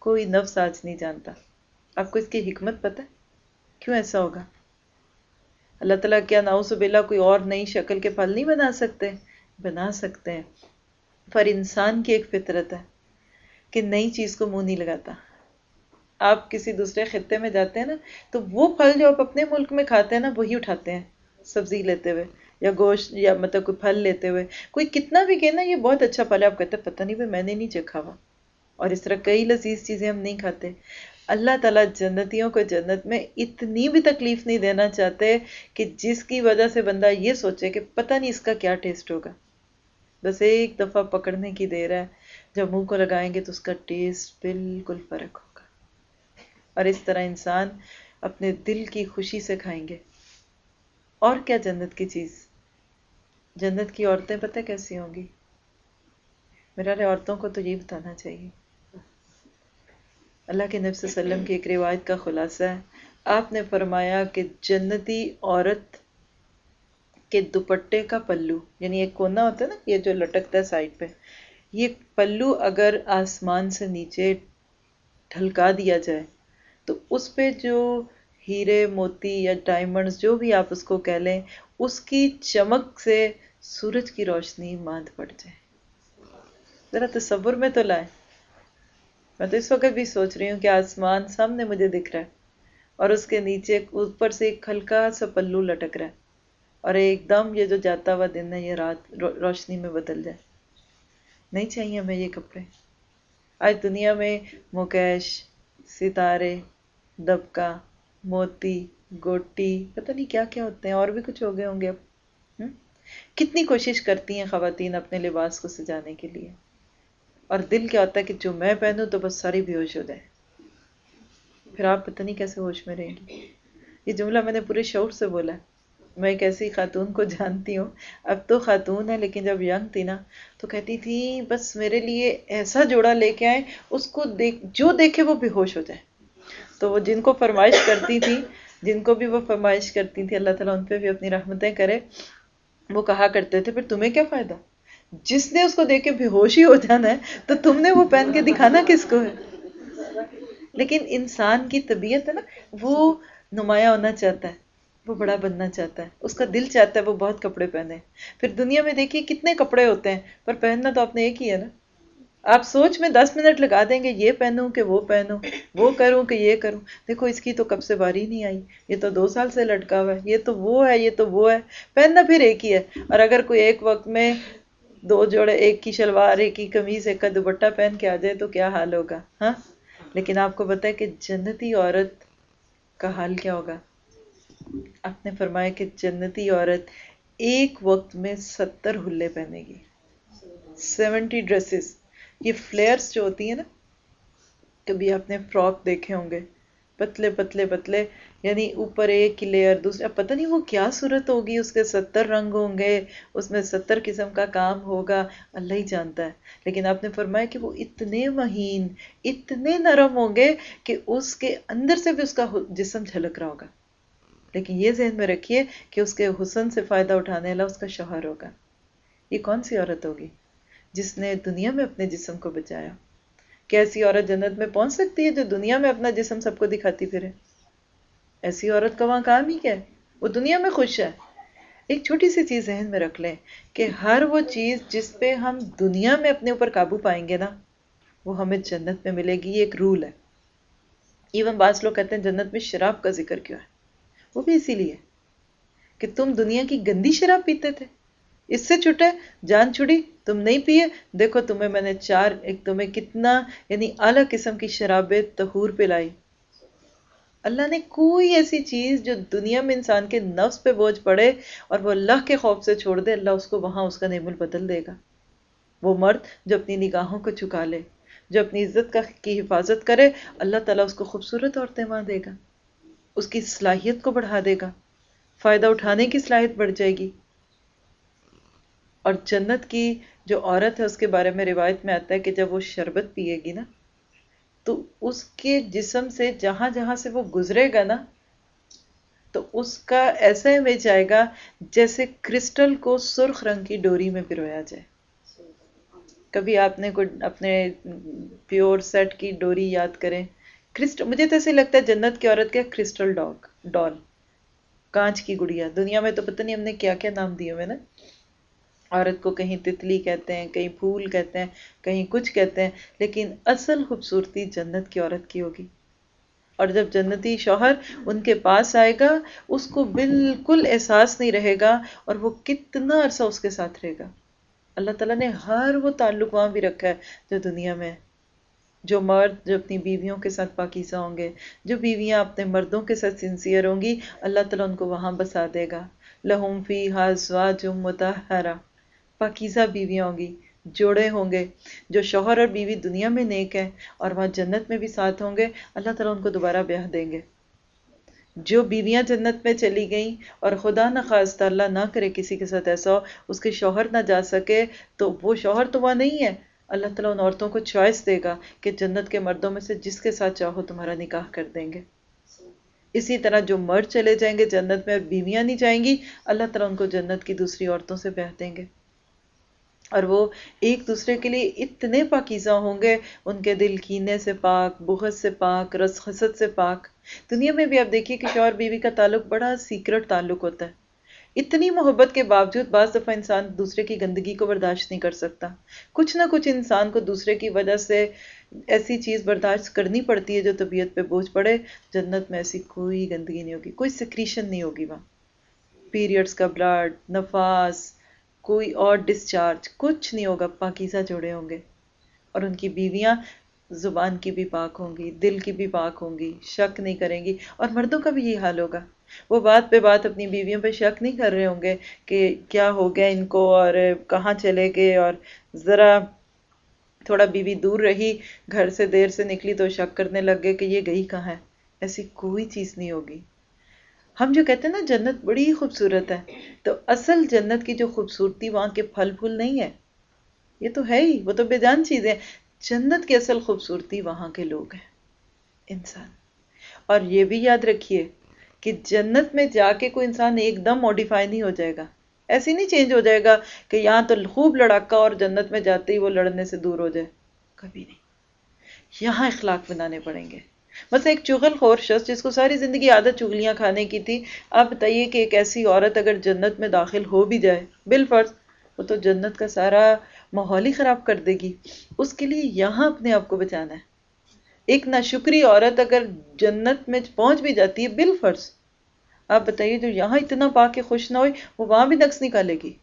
کوئی نفس آج نہیں جانتا. آپ کو اس کی حکمت پتہ ہے کیوں ایسا ہوگا؟ اللہ تعالیٰ کیا نعوذ باللہ کوئی اور نئی شکل کے پھل نہیں بنا سکتے؟ بنا سکتے ہیں، پر انسان کی ایک فطرت ہے کہ نئی چیز کو منہ نہیں لگاتا. آپ کسی دوسرے خطے میں جاتے ہیں نا تو وہ پھل جو آپ اپنے ملک میں کھاتے ہیں نا وہی اٹھاتے ہیں سبزی لیتے ہوئے یا گوشت یا مطلب کوئی پھل لیتے ہوئے. کوئی کتنا بھی کہے نا یہ بہت اچھا پھل ہے، آپ کہتے ہیں پتہ نہیں بھائی میں نے نہیں چکھا ہوا. اور اس طرح کئی لذیذ چیزیں ہم نہیں کھاتے. اللہ تعالیٰ جنتیوں کو جنت میں اتنی بھی تکلیف نہیں دینا چاہتے کہ جس کی وجہ سے بندہ یہ سوچے کہ پتہ نہیں اس کا کیا ٹیسٹ ہوگا. بس ایک دفعہ پکڑنے کی دیر ہے، جب منہ کو لگائیں گے تو اس کا ٹیسٹ بالکل فرق ہوگا. اور اس طرح انسان اپنے دل کی خوشی سے کھائیں گے. اور کیا جنت کی چیز؟ جنت کی عورتیں پتہ کیسی ہوں گی؟ میرا عورتوں کو تو یہ بتانا چاہیے. اللہ کے نبی صلی اللہ علیہ وسلم کی ایک روایت کا خلاصہ ہے، آپ نے فرمایا کہ جنتی عورت کے دوپٹے کا پلو، یعنی ایک کونا ہوتا ہے نا یہ جو لٹکتا ہے سائڈ پہ، یہ پلو اگر آسمان سے نیچے ڈھلکا دیا جائے تو اس پہ جو ہیرے موتی یا ڈائمنڈز جو بھی آپ اس کو کہہ لیں، اس کی چمک سے سورج کی روشنی ماند پڑ جائے. ذرا تصور میں تو لائیں. میں تو اس وقت بھی سوچ رہی ہوں کہ آسمان سامنے مجھے دکھ رہا ہے اور اس کے نیچے اوپر سے ایک ہلکا سا پلو لٹک رہا ہے اور ایک دم یہ جو جاتا ہوا دن ہے یہ رات روشنی میں بدل جائے. نہیں چاہیے ہمیں یہ کپڑے. آج دنیا میں مکیش، ستارے، دبکا، موتی، گوٹی، پتہ نہیں کیا کیا ہوتے ہیں، اور بھی کچھ ہو گئے ہوں گے اب. کتنی کوشش کرتی ہیں خواتین اپنے لباس کو سجانے کے لیے، اور دل کیا ہوتا ہے کہ جو میں پہنوں تو بس ساری بے ہوش ہو جائے. پھر آپ پتہ نہیں کیسے ہوش میں رہیں گی. یہ جملہ میں نے پورے شعور سے بولا ہے. میں ایک ایسی خاتون کو جانتی ہوں، اب تو خاتون ہے لیکن جب ینگ تھی نا تو کہتی تھی بس میرے لیے ایسا جوڑا لے کے آئیں اس کو دیکھ جو دیکھے وہ بے ہوش ہو جائے. تو وہ جن کو فرمائش کرتی تھی جن کو بھی وہ فرمائش کرتی تھی اللہ تعالیٰ ان پہ بھی اپنی رحمتیں کرے، وہ کہا کرتے تھے پھر تمہیں کیا فائدہ، جس نے اس کو دیکھ کے بے ہوش ہی ہو جانا ہے تو تم نے وہ پہن کے دکھانا کس کو ہے. لیکن انسان کی طبیعت ہے نا، وہ نمایاں ہونا چاہتا ہے، وہ بڑا بننا چاہتا ہے، اس کا دل چاہتا ہے وہ بہت کپڑے پہنے. پھر دنیا میں دیکھیے کتنے کپڑے ہوتے ہیں پر پہننا تو آپ نے ایک ہی ہے نا. آپ سوچ میں دس منٹ لگا دیں گے یہ پہنوں کہ وہ پہنوں، وہ کروں کہ یہ کروں. دیکھو اس کی تو کب سے باری نہیں آئی، یہ تو دو سال سے لٹکا ہوا ہے، یہ تو وہ ہے، یہ تو وہ ہے. پہننا پھر ایک ہی ہے. اور اگر کوئی ایک وقت میں دو جوڑے، ایک کی شلوار، ایک کی قمیض، ایک کا دوپٹہ پہن کے آ جائے تو کیا حال ہوگا. ہاں لیکن آپ کو پتہ ہے کہ جنتی عورت کا حال کیا ہوگا؟ آپ نے فرمایا کہ جنتی عورت ایک وقت میں ستر حلے پہنے گی، سیونٹی ڈریسز. یہ فلیئرز جو ہوتی ہیں نا، کبھی آپ نے فراک دیکھے ہوں گے، پتلے پتلے پتلے، یعنی اوپر ایک کی لیئر دوسرے، اب پتہ نہیں وہ کیا صورت ہوگی، اس کے ستر رنگ ہوں گے، اس میں ستر قسم کا کام ہوگا، اللہ ہی جانتا ہے. لیکن آپ نے فرمایا کہ وہ اتنے مہین، اتنے نرم ہوں گے کہ اس کے اندر سے بھی اس کا جسم جھلک رہا ہوگا. لیکن یہ ذہن میں رکھیے کہ اس کے حسن سے فائدہ اٹھانے والا اس کا شوہر ہوگا. یہ کون سی عورت ہوگی جس نے دنیا میں اپنے جسم کو بچایا؟ کیسی عورت جنت میں پہنچ سکتی ہے جو دنیا میں اپنا جسم سب کو دکھاتی پھرے؟ ایسی عورت کا وہاں کام ہی کیا ہے؟ وہ دنیا میں خوش ہے. ایک چھوٹی سی چیز ذہن میں رکھ لیں کہ ہر وہ چیز جس پہ ہم دنیا میں اپنے اوپر قابو پائیں گے نا وہ ہمیں جنت میں ملے گی. یہ ایک رول ہے. ایون بعض لوگ کہتے ہیں جنت میں شراب کا ذکر کیوں ہے؟ وہ بھی اسی لیے کہ تم دنیا کی گندی شراب پیتے تھے، اس سے چھٹے، جان چھڑی، تم نہیں پیے، دیکھو تمہیں میں نے چار ایک تمہیں کتنا یعنی اعلیٰ قسم کی شراب طہور پلائی. اللہ نے کوئی ایسی چیز جو دنیا میں انسان کے نفس پہ بوجھ پڑے اور وہ اللہ کے خوف سے چھوڑ دے، اللہ اس کو وہاں اس کا نعم البدل دے گا. وہ مرد جو اپنی نگاہوں کو چھکا لے، جو اپنی عزت کی حفاظت کرے، اللہ تعالیٰ اس کو خوبصورت عورتیں وہاں دے گا، اس کی صلاحیت کو بڑھا دے گا، فائدہ اٹھانے کی صلاحیت بڑھ جائے گی. اور جنت کی جو عورت ہے اس کے بارے میں روایت میں آتا ہے کہ جب وہ شربت پیے گی نا تو اس کے جسم سے جہاں جہاں سے وہ گزرے گا نا تو اس کا ایسا امیج آئے گا جیسے کرسٹل کو سرخ رنگ کی ڈوری میں پرویا جائے. کبھی آپ نے کوئی اپنے پیور سیٹ کی ڈوری یاد کریں. کرسٹل، مجھے تو ایسے لگتا ہے جنت کی عورت کا کرسٹل ڈاگ ڈال، کانچ کی گڑیا. دنیا میں تو پتہ نہیں ہم نے کیا کیا نام دیے ہوئے نا. عورت کو کہیں تتلی کہتے ہیں، کہیں پھول کہتے ہیں، کہیں کچھ کہتے ہیں، لیکن اصل خوبصورتی جنت کی عورت کی ہوگی. اور جب جنتی شوہر ان کے پاس آئے گا، اس کو بالکل احساس نہیں رہے گا، اور وہ کتنا عرصہ اس کے ساتھ رہے گا. اللہ تعالیٰ نے ہر وہ تعلق وہاں بھی رکھا ہے جو دنیا میں ہے. جو مرد جو اپنی بیویوں کے ساتھ پاکیزہ ہوں گے، جو بیویاں اپنے مردوں کے ساتھ سنسیئر ہوں گی، اللہ تعالیٰ ان کو وہاں بسا دے گا. لہم فیہا ازواج مطہرہ، پاکیزہ بیویاں ہوں گی، جوڑے ہوں گے. جو شوہر اور بیوی دنیا میں نیک ہیں اور وہاں جنت میں بھی ساتھ ہوں گے، اللہ تعالیٰ ان کو دوبارہ بیاہ دیں گے. جو بیویاں جنت میں چلی گئیں اور خدا نخواستہ اللہ نہ کرے کسی کے ساتھ ایسا ہو، اس کے شوہر نہ جا سکے، تو وہ شوہر تو وہاں نہیں ہے. اللہ تعالیٰ ان عورتوں کو چوائس دے گا کہ جنت کے مردوں میں سے جس کے ساتھ چاہو تمہارا نکاح کر دیں گے. اسی طرح جو مرد چلے جائیں گے جنت میں اور بیویاں نہیں جائیں گی، اللہ تعالیٰ ان کو جنت کی دوسری عورتوں سے بیاہ دیں گے. اور وہ ایک دوسرے کے لیے اتنے پاکیزہ ہوں گے، ان کے دل کینے سے پاک، بغض سے پاک، رس حسد سے پاک. دنیا میں بھی آپ دیکھیے کہ شوہر بیوی کا تعلق بڑا سیکرٹ تعلق ہوتا ہے. اتنی محبت کے باوجود بعض دفعہ انسان دوسرے کی گندگی کو برداشت نہیں کر سکتا. کچھ نہ کچھ انسان کو دوسرے کی وجہ سے ایسی چیز برداشت کرنی پڑتی ہے جو طبیعت پہ بوجھ پڑے. جنت میں ایسی کوئی گندگی نہیں ہوگی، کوئی سیکریشن نہیں ہوگی وہاں. پیریڈز کا بلڈ، نفاس، کوئی اور ڈسچارج کچھ نہیں ہوگا. پاکیزہ جوڑے ہوں گے، اور ان کی بیویاں زبان کی بھی پاک ہوں گی، دل کی بھی پاک ہوں گی، شک نہیں کریں گی. اور مردوں کا بھی یہی حال ہوگا. وہ بات پہ بات اپنی بیویوں پہ شک نہیں کر رہے ہوں گے کہ کیا ہو گیا ان کو اور کہاں چلے گئے، اور ذرا تھوڑا بیوی دور رہی، گھر سے دیر سے نکلی تو شک کرنے لگ گئے کہ یہ گئی کہاں ہے. ایسی کوئی چیز نہیں ہوگی. ہم جو کہتے ہیں نا جنت بڑی خوبصورت ہے، تو اصل جنت کی جو خوبصورتی وہاں کے پھل پھول نہیں ہے، یہ تو ہے ہی، وہ تو بے جان چیزیں. جنت کی اصل خوبصورتی وہاں کے لوگ ہیں، انسان. اور یہ بھی یاد رکھیے کہ جنت میں جا کے کوئی انسان ایک دم موڈیفائی نہیں ہو جائے گا. ایسی نہیں چینج ہو جائے گا کہ یہاں تو خوب لڑاکا اور جنت میں جاتے ہی وہ لڑنے سے دور ہو جائے. کبھی نہیں. یہاں اخلاق بنانے پڑیں گے. بس ایک چغل خور شخص جس کو ساری زندگی عادت چغلیاں کھانے کی تھی، آپ بتائیے کہ ایک ایسی عورت اگر جنت میں داخل ہو بھی جائے بالفرض، وہ تو جنت کا سارا ماحول ہی خراب کر دے گی. اس کے لیے یہاں اپنے آپ کو بچانا ہے. ایک ناشکری عورت اگر جنت میں پہنچ بھی جاتی ہے بالفرض، آپ بتائیے جو یہاں اتنا پا کے خوش نہ ہوئی، وہ وہاں بھی نقص نکالے گی.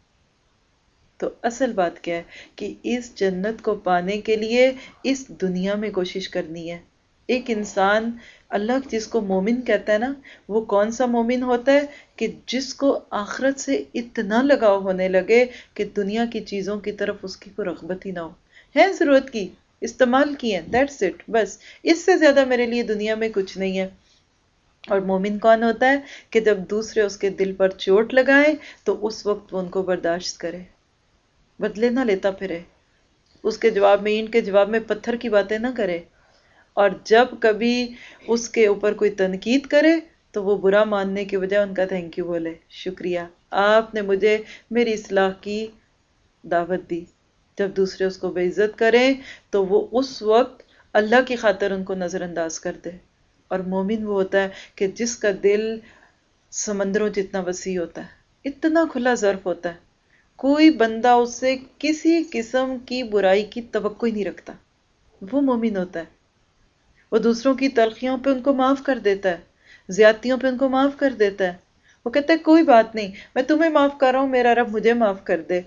تو اصل بات کیا ہے کہ اس جنت کو پانے کے لیے اس دنیا میں کوشش کرنی ہے. ایک انسان اللہ جس کو مومن کہتا ہے نا، وہ کون سا مومن ہوتا ہے کہ جس کو آخرت سے اتنا لگاؤ ہونے لگے کہ دنیا کی چیزوں کی طرف اس کی کوئی رغبت ہی نہ ہو. ہے ضرورت کی، استعمال کی ہے، دیٹس اٹ، بس اس سے زیادہ میرے لیے دنیا میں کچھ نہیں ہے. اور مومن کون ہوتا ہے کہ جب دوسرے اس کے دل پر چوٹ لگائیں تو اس وقت وہ ان کو برداشت کرے، بدلے نہ لیتا پھرے، اس کے جواب میں اینٹ کے جواب میں پتھر کی باتیں نہ کرے. اور جب کبھی اس کے اوپر کوئی تنقید کرے تو وہ برا ماننے کے بجائے ان کا تھینک یو بولے، شکریہ، آپ نے مجھے میری اصلاح کی دعوت دی. جب دوسرے اس کو بے عزت کریں تو وہ اس وقت اللہ کی خاطر ان کو نظر انداز کر دے. اور مومن وہ ہوتا ہے کہ جس کا دل سمندروں جتنا وسیع ہوتا ہے، اتنا کھلا ظرف ہوتا ہے، کوئی بندہ اس سے کسی قسم کی برائی کی توقع ہی نہیں رکھتا. وہ مومن ہوتا ہے. وہ دوسروں کی تلخیوں پہ ان کو معاف کر دیتا ہے، زیادتیوں پہ ان کو معاف کر دیتا ہے. وہ کہتا ہے کوئی بات نہیں، میں تمہیں معاف کر رہا ہوں، میرا رب مجھے معاف کر دے.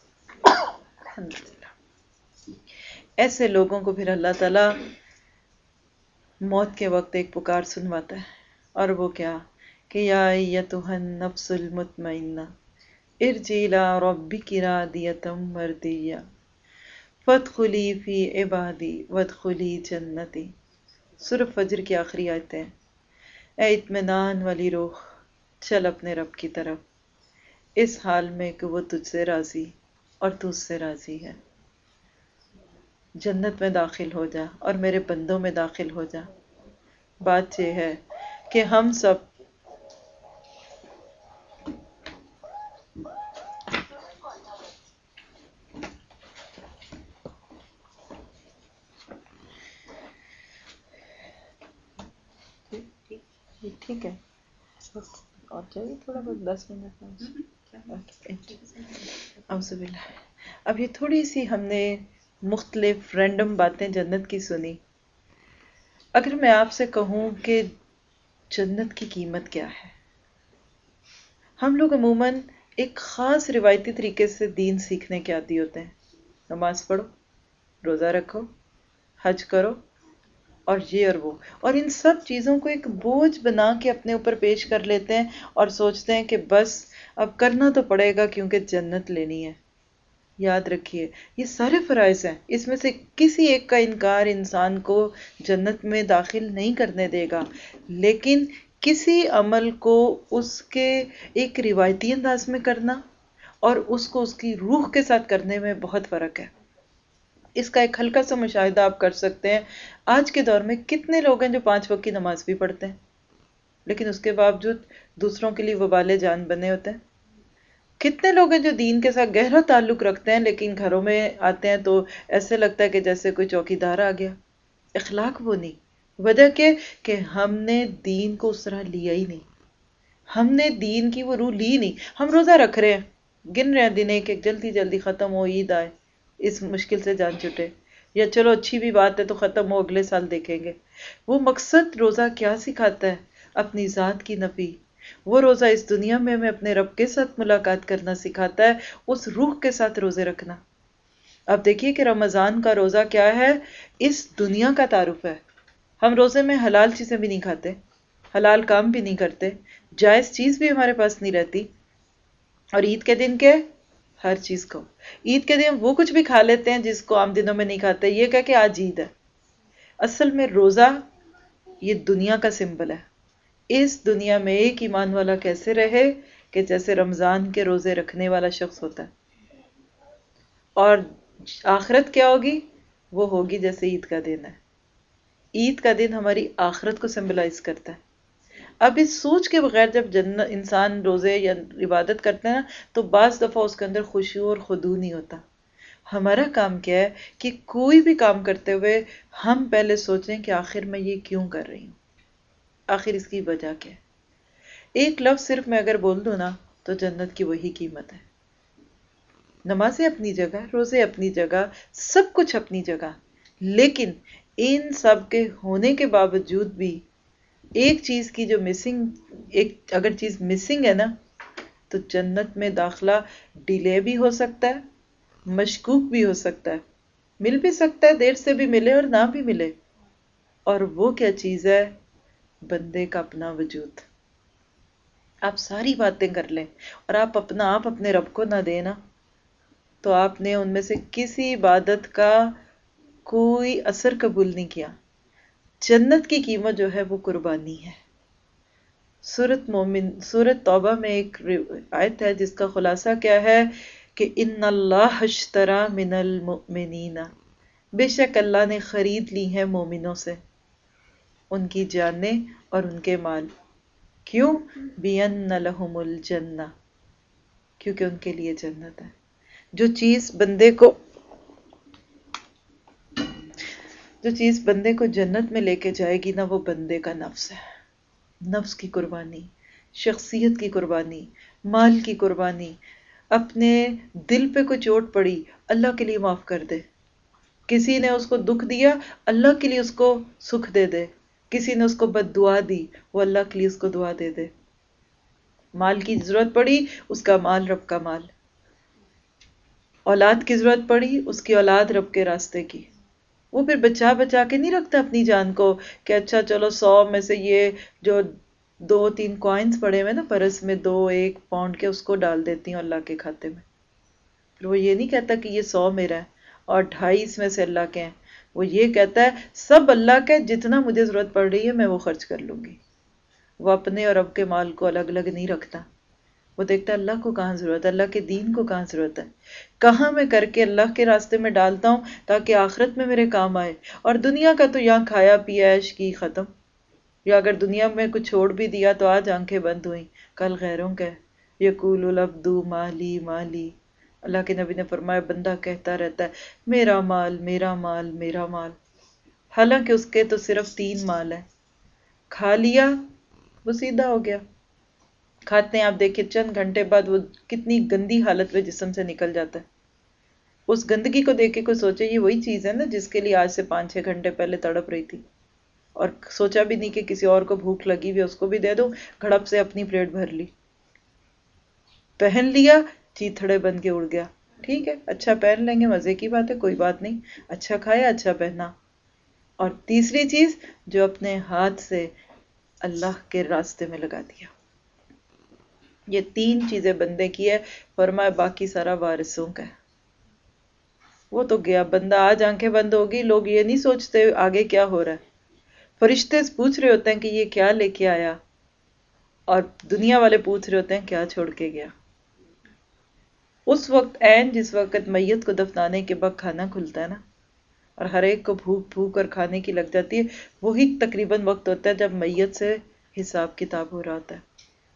الحمدللہ. ایسے لوگوں کو پھر اللہ تعالیٰ موت کے وقت ایک پکار سنواتا ہے، اور وہ کیا کہ یا ایتھا النفس المطمئنہ ارجعی الی ربک راضیۃ مرضیہ فادخلی فی عبادی وادخلی جنتی. سورہ فجر کی آخری آیتیں. اے اطمینان والی روح، چل اپنے رب کی طرف اس حال میں کہ وہ تجھ سے راضی اور تجھ سے راضی ہے. جنت میں داخل ہو جا اور میرے بندوں میں داخل ہو جا. بات یہ ہے کہ ہم سب یہ ٹھیک ہے، اور چاہیے تھوڑا بہت دس منٹ میں. اعوذ باللہ. اب یہ تھوڑی سی ہم نے مختلف رینڈم باتیں جنت کی سنی. اگر میں آپ سے کہوں کہ جنت کی قیمت کیا ہے، ہم لوگ عموماً ایک خاص روایتی طریقے سے دین سیکھنے کے عادی ہوتے ہیں. نماز پڑھو، روزہ رکھو، حج کرو، اور یہ اور وہ، اور ان سب چیزوں کو ایک بوجھ بنا کے اپنے اوپر پیش کر لیتے ہیں اور سوچتے ہیں کہ بس اب کرنا تو پڑے گا کیونکہ جنت لینی ہے. یاد رکھیے یہ سارے فرائض ہیں، اس میں سے کسی ایک کا انکار انسان کو جنت میں داخل نہیں کرنے دے گا، لیکن کسی عمل کو اس کے ایک روایتی انداز میں کرنا اور اس کو اس کی روح کے ساتھ کرنے میں بہت فرق ہے. اس کا ایک ہلکا سا مشاہدہ آپ کر سکتے ہیں. آج کے دور میں کتنے لوگ ہیں جو پانچ وقت کی نماز بھی پڑھتے ہیں لیکن اس کے باوجود دوسروں کے لیے وبال جان بنے ہوتے ہیں؟ کتنے لوگ ہیں جو دین کے ساتھ گہرا تعلق رکھتے ہیں لیکن گھروں میں آتے ہیں تو ایسے لگتا ہے کہ جیسے کوئی چوکی دار آ گیا. اخلاق وہ نہیں. وجہ کہ کہ ہم نے دین کو اس طرح لیا ہی نہیں، ہم نے دین کی وہ روح لی نہیں. ہم روزہ رکھ رہے ہیں، گن رہے ہیں دن ایک ایک، جلدی جلدی ختم ہو، عید آئے، اس مشکل سے جان چھٹے، یا چلو اچھی بھی بات ہے تو ختم ہو اگلے سال دیکھیں گے. وہ مقصد روزہ کیا سکھاتا ہے؟ اپنی ذات کی نفی. وہ روزہ اس دنیا میں ہمیں اپنے رب کے ساتھ ملاقات کرنا سکھاتا ہے، اس روح کے ساتھ روزے رکھنا. اب دیکھیے کہ رمضان کا روزہ کیا ہے؟ اس دنیا کا تعارف ہے. ہم روزے میں حلال چیزیں بھی نہیں کھاتے، حلال کام بھی نہیں کرتے، جائز چیز بھی ہمارے پاس نہیں رہتی. اور عید کے دن کے ہر چیز کو، عید کے دن وہ کچھ بھی کھا لیتے ہیں جس کو عام دنوں میں نہیں کھاتے، یہ کہہ کہ آج عید ہے. اصل میں روزہ یہ دنیا کا سمبل ہے. اس دنیا میں ایک ایمان والا کیسے رہے کہ جیسے رمضان کے روزے رکھنے والا شخص ہوتا ہے، اور آخرت کیا ہوگی؟ وہ ہوگی جیسے عید کا دن ہے. عید کا دن ہماری آخرت کو سمبلائز کرتا ہے. اب اس سوچ کے بغیر جب جن انسان روزے یا عبادت کرتے ہیں نا تو بعض دفعہ اس کے اندر خشوع اور خضوع نہیں ہوتا. ہمارا کام کیا ہے کہ کوئی بھی کام کرتے ہوئے ہم پہلے سوچیں کہ آخر میں یہ کیوں کر رہی ہوں، آخر اس کی وجہ کیا ہے. ایک لفظ صرف میں اگر بول دوں نا تو جنت کی وہی قیمت ہے. نمازیں اپنی جگہ، روزے اپنی جگہ، سب کچھ اپنی جگہ، لیکن ان سب کے ہونے کے باوجود بھی ایک چیز کی جو مسنگ، ایک اگر چیز مسنگ ہے نا تو جنت میں داخلہ ڈیلے بھی ہو سکتا ہے، مشکوک بھی ہو سکتا ہے، مل بھی سکتا ہے، دیر سے بھی ملے اور نہ بھی ملے. اور وہ کیا چیز ہے؟ بندے کا اپنا وجود. آپ ساری باتیں کر لیں اور آپ اپنا آپ اپنے رب کو نہ دینا تو آپ نے ان میں سے کسی عبادت کا کوئی اثر قبول نہیں کیا. جنت کی قیمت جو ہے وہ قربانی ہے. سورۃ مومن سورۃ توبہ میں ایک آیت ہے جس کا خلاصہ کیا ہے کہ ان اللہ اشتری من المؤمنین، بے شک اللہ نے خرید لی ہیں مومنوں سے ان کی جانیں اور ان کے مال. کیوں؟ بِأَنَّ لَهُمُ الْجَنَّةَ، کیونکہ ان کے لیے جنت ہے. جو چیز بندے کو جو چیز بندے کو جنت میں لے کے جائے گی نا وہ بندے کا نفس ہے. نفس کی قربانی، شخصیت کی قربانی، مال کی قربانی. اپنے دل پہ کوئی چوٹ پڑی، اللہ کے لیے معاف کر دے. کسی نے اس کو دکھ دیا، اللہ کے لیے اس کو سکھ دے دے. کسی نے اس کو بد دعا دی، وہ اللہ کے لیے اس کو دعا دے دے. مال کی ضرورت پڑی، اس کا مال رب کا مال. اولاد کی ضرورت پڑی، اس کی اولاد رب کے راستے کی. وہ پھر بچا بچا کے نہیں رکھتا اپنی جان کو کہ اچھا چلو سو میں سے یہ جو دو تین کوائنز پڑے ہوئے نا پرس میں، دو ایک پاؤنڈ کے، اس کو ڈال دیتی ہوں اللہ کے کھاتے میں. پھر وہ یہ نہیں کہتا کہ یہ سو میرا ہے اور ڈھائی اس میں سے اللہ کے ہیں. وہ یہ کہتا ہے سب اللہ کے، جتنا مجھے ضرورت پڑ رہی ہے میں وہ خرچ کر لوں گی. وہ اپنے اور رب کے مال کو الگ الگ نہیں رکھتا. وہ دیکھتا ہے اللہ کو کہاں ضرورت ہے، اللہ کے دین کو کہاں ضرورت ہے، کہاں میں کر کے اللہ کے راستے میں ڈالتا ہوں تاکہ آخرت میں میرے کام آئے. اور دنیا کا تو یہاں کھایا پیا عیش کی ختم. یا اگر دنیا میں کچھ چھوڑ بھی دیا تو آج آنکھیں بند ہوئیں، کل غیروں کا ہے. یقول العبد مالی مالی. اللہ کے نبی نے فرمایا بندہ کہتا رہتا ہے میرا مال میرا مال میرا مال، حالانکہ اس کے تو صرف تین مال ہیں. کھا لیا وہ سیدھا ہو گیا. کھاتے ہیں آپ دیکھیں چند گھنٹے بعد وہ کتنی گندی حالت میں جسم سے نکل جاتا ہے. اس گندگی کو دیکھ کے کوئی سوچے یہ وہی چیز ہے نا جس کے لیے آج سے پانچ چھ گھنٹے پہلے تڑپ رہی تھی, اور سوچا بھی نہیں کہ کسی اور کو بھوک لگی ہوئی اس کو بھی دے دو, گھڑپ سے اپنی پلیٹ بھر لی, پہن لیا, چیتھڑے بن کے اڑ گیا. ٹھیک ہے, اچھا پہن لیں گے, مزے کی بات ہے, کوئی بات نہیں, اچھا کھایا اچھا پہنا. اور تیسری چیز جو اپنے ہاتھ سے اللہ کے راستے میں لگا دیا. یہ تین چیزیں بندے کی ہے, فرمایا باقی سارا وارثوں کا ہے. وہ تو گیا بندہ, آج آنکھیں بند ہوگی, لوگ یہ نہیں سوچتے آگے کیا ہو رہا ہے, فرشتے پوچھ رہے ہوتے ہیں کہ یہ کیا لے کے آیا, اور دنیا والے پوچھ رہے ہوتے ہیں کیا چھوڑ کے گیا. اس وقت عین جس وقت میت کو دفنانے کے بعد کھانا کھلتا ہے نا, اور ہر ایک کو بھوک بھوک اور کھانے کی لگ جاتی ہے, وہی تقریباً وقت ہوتا ہے جب میت سے حساب کتاب ہو رہا ہوتا ہے.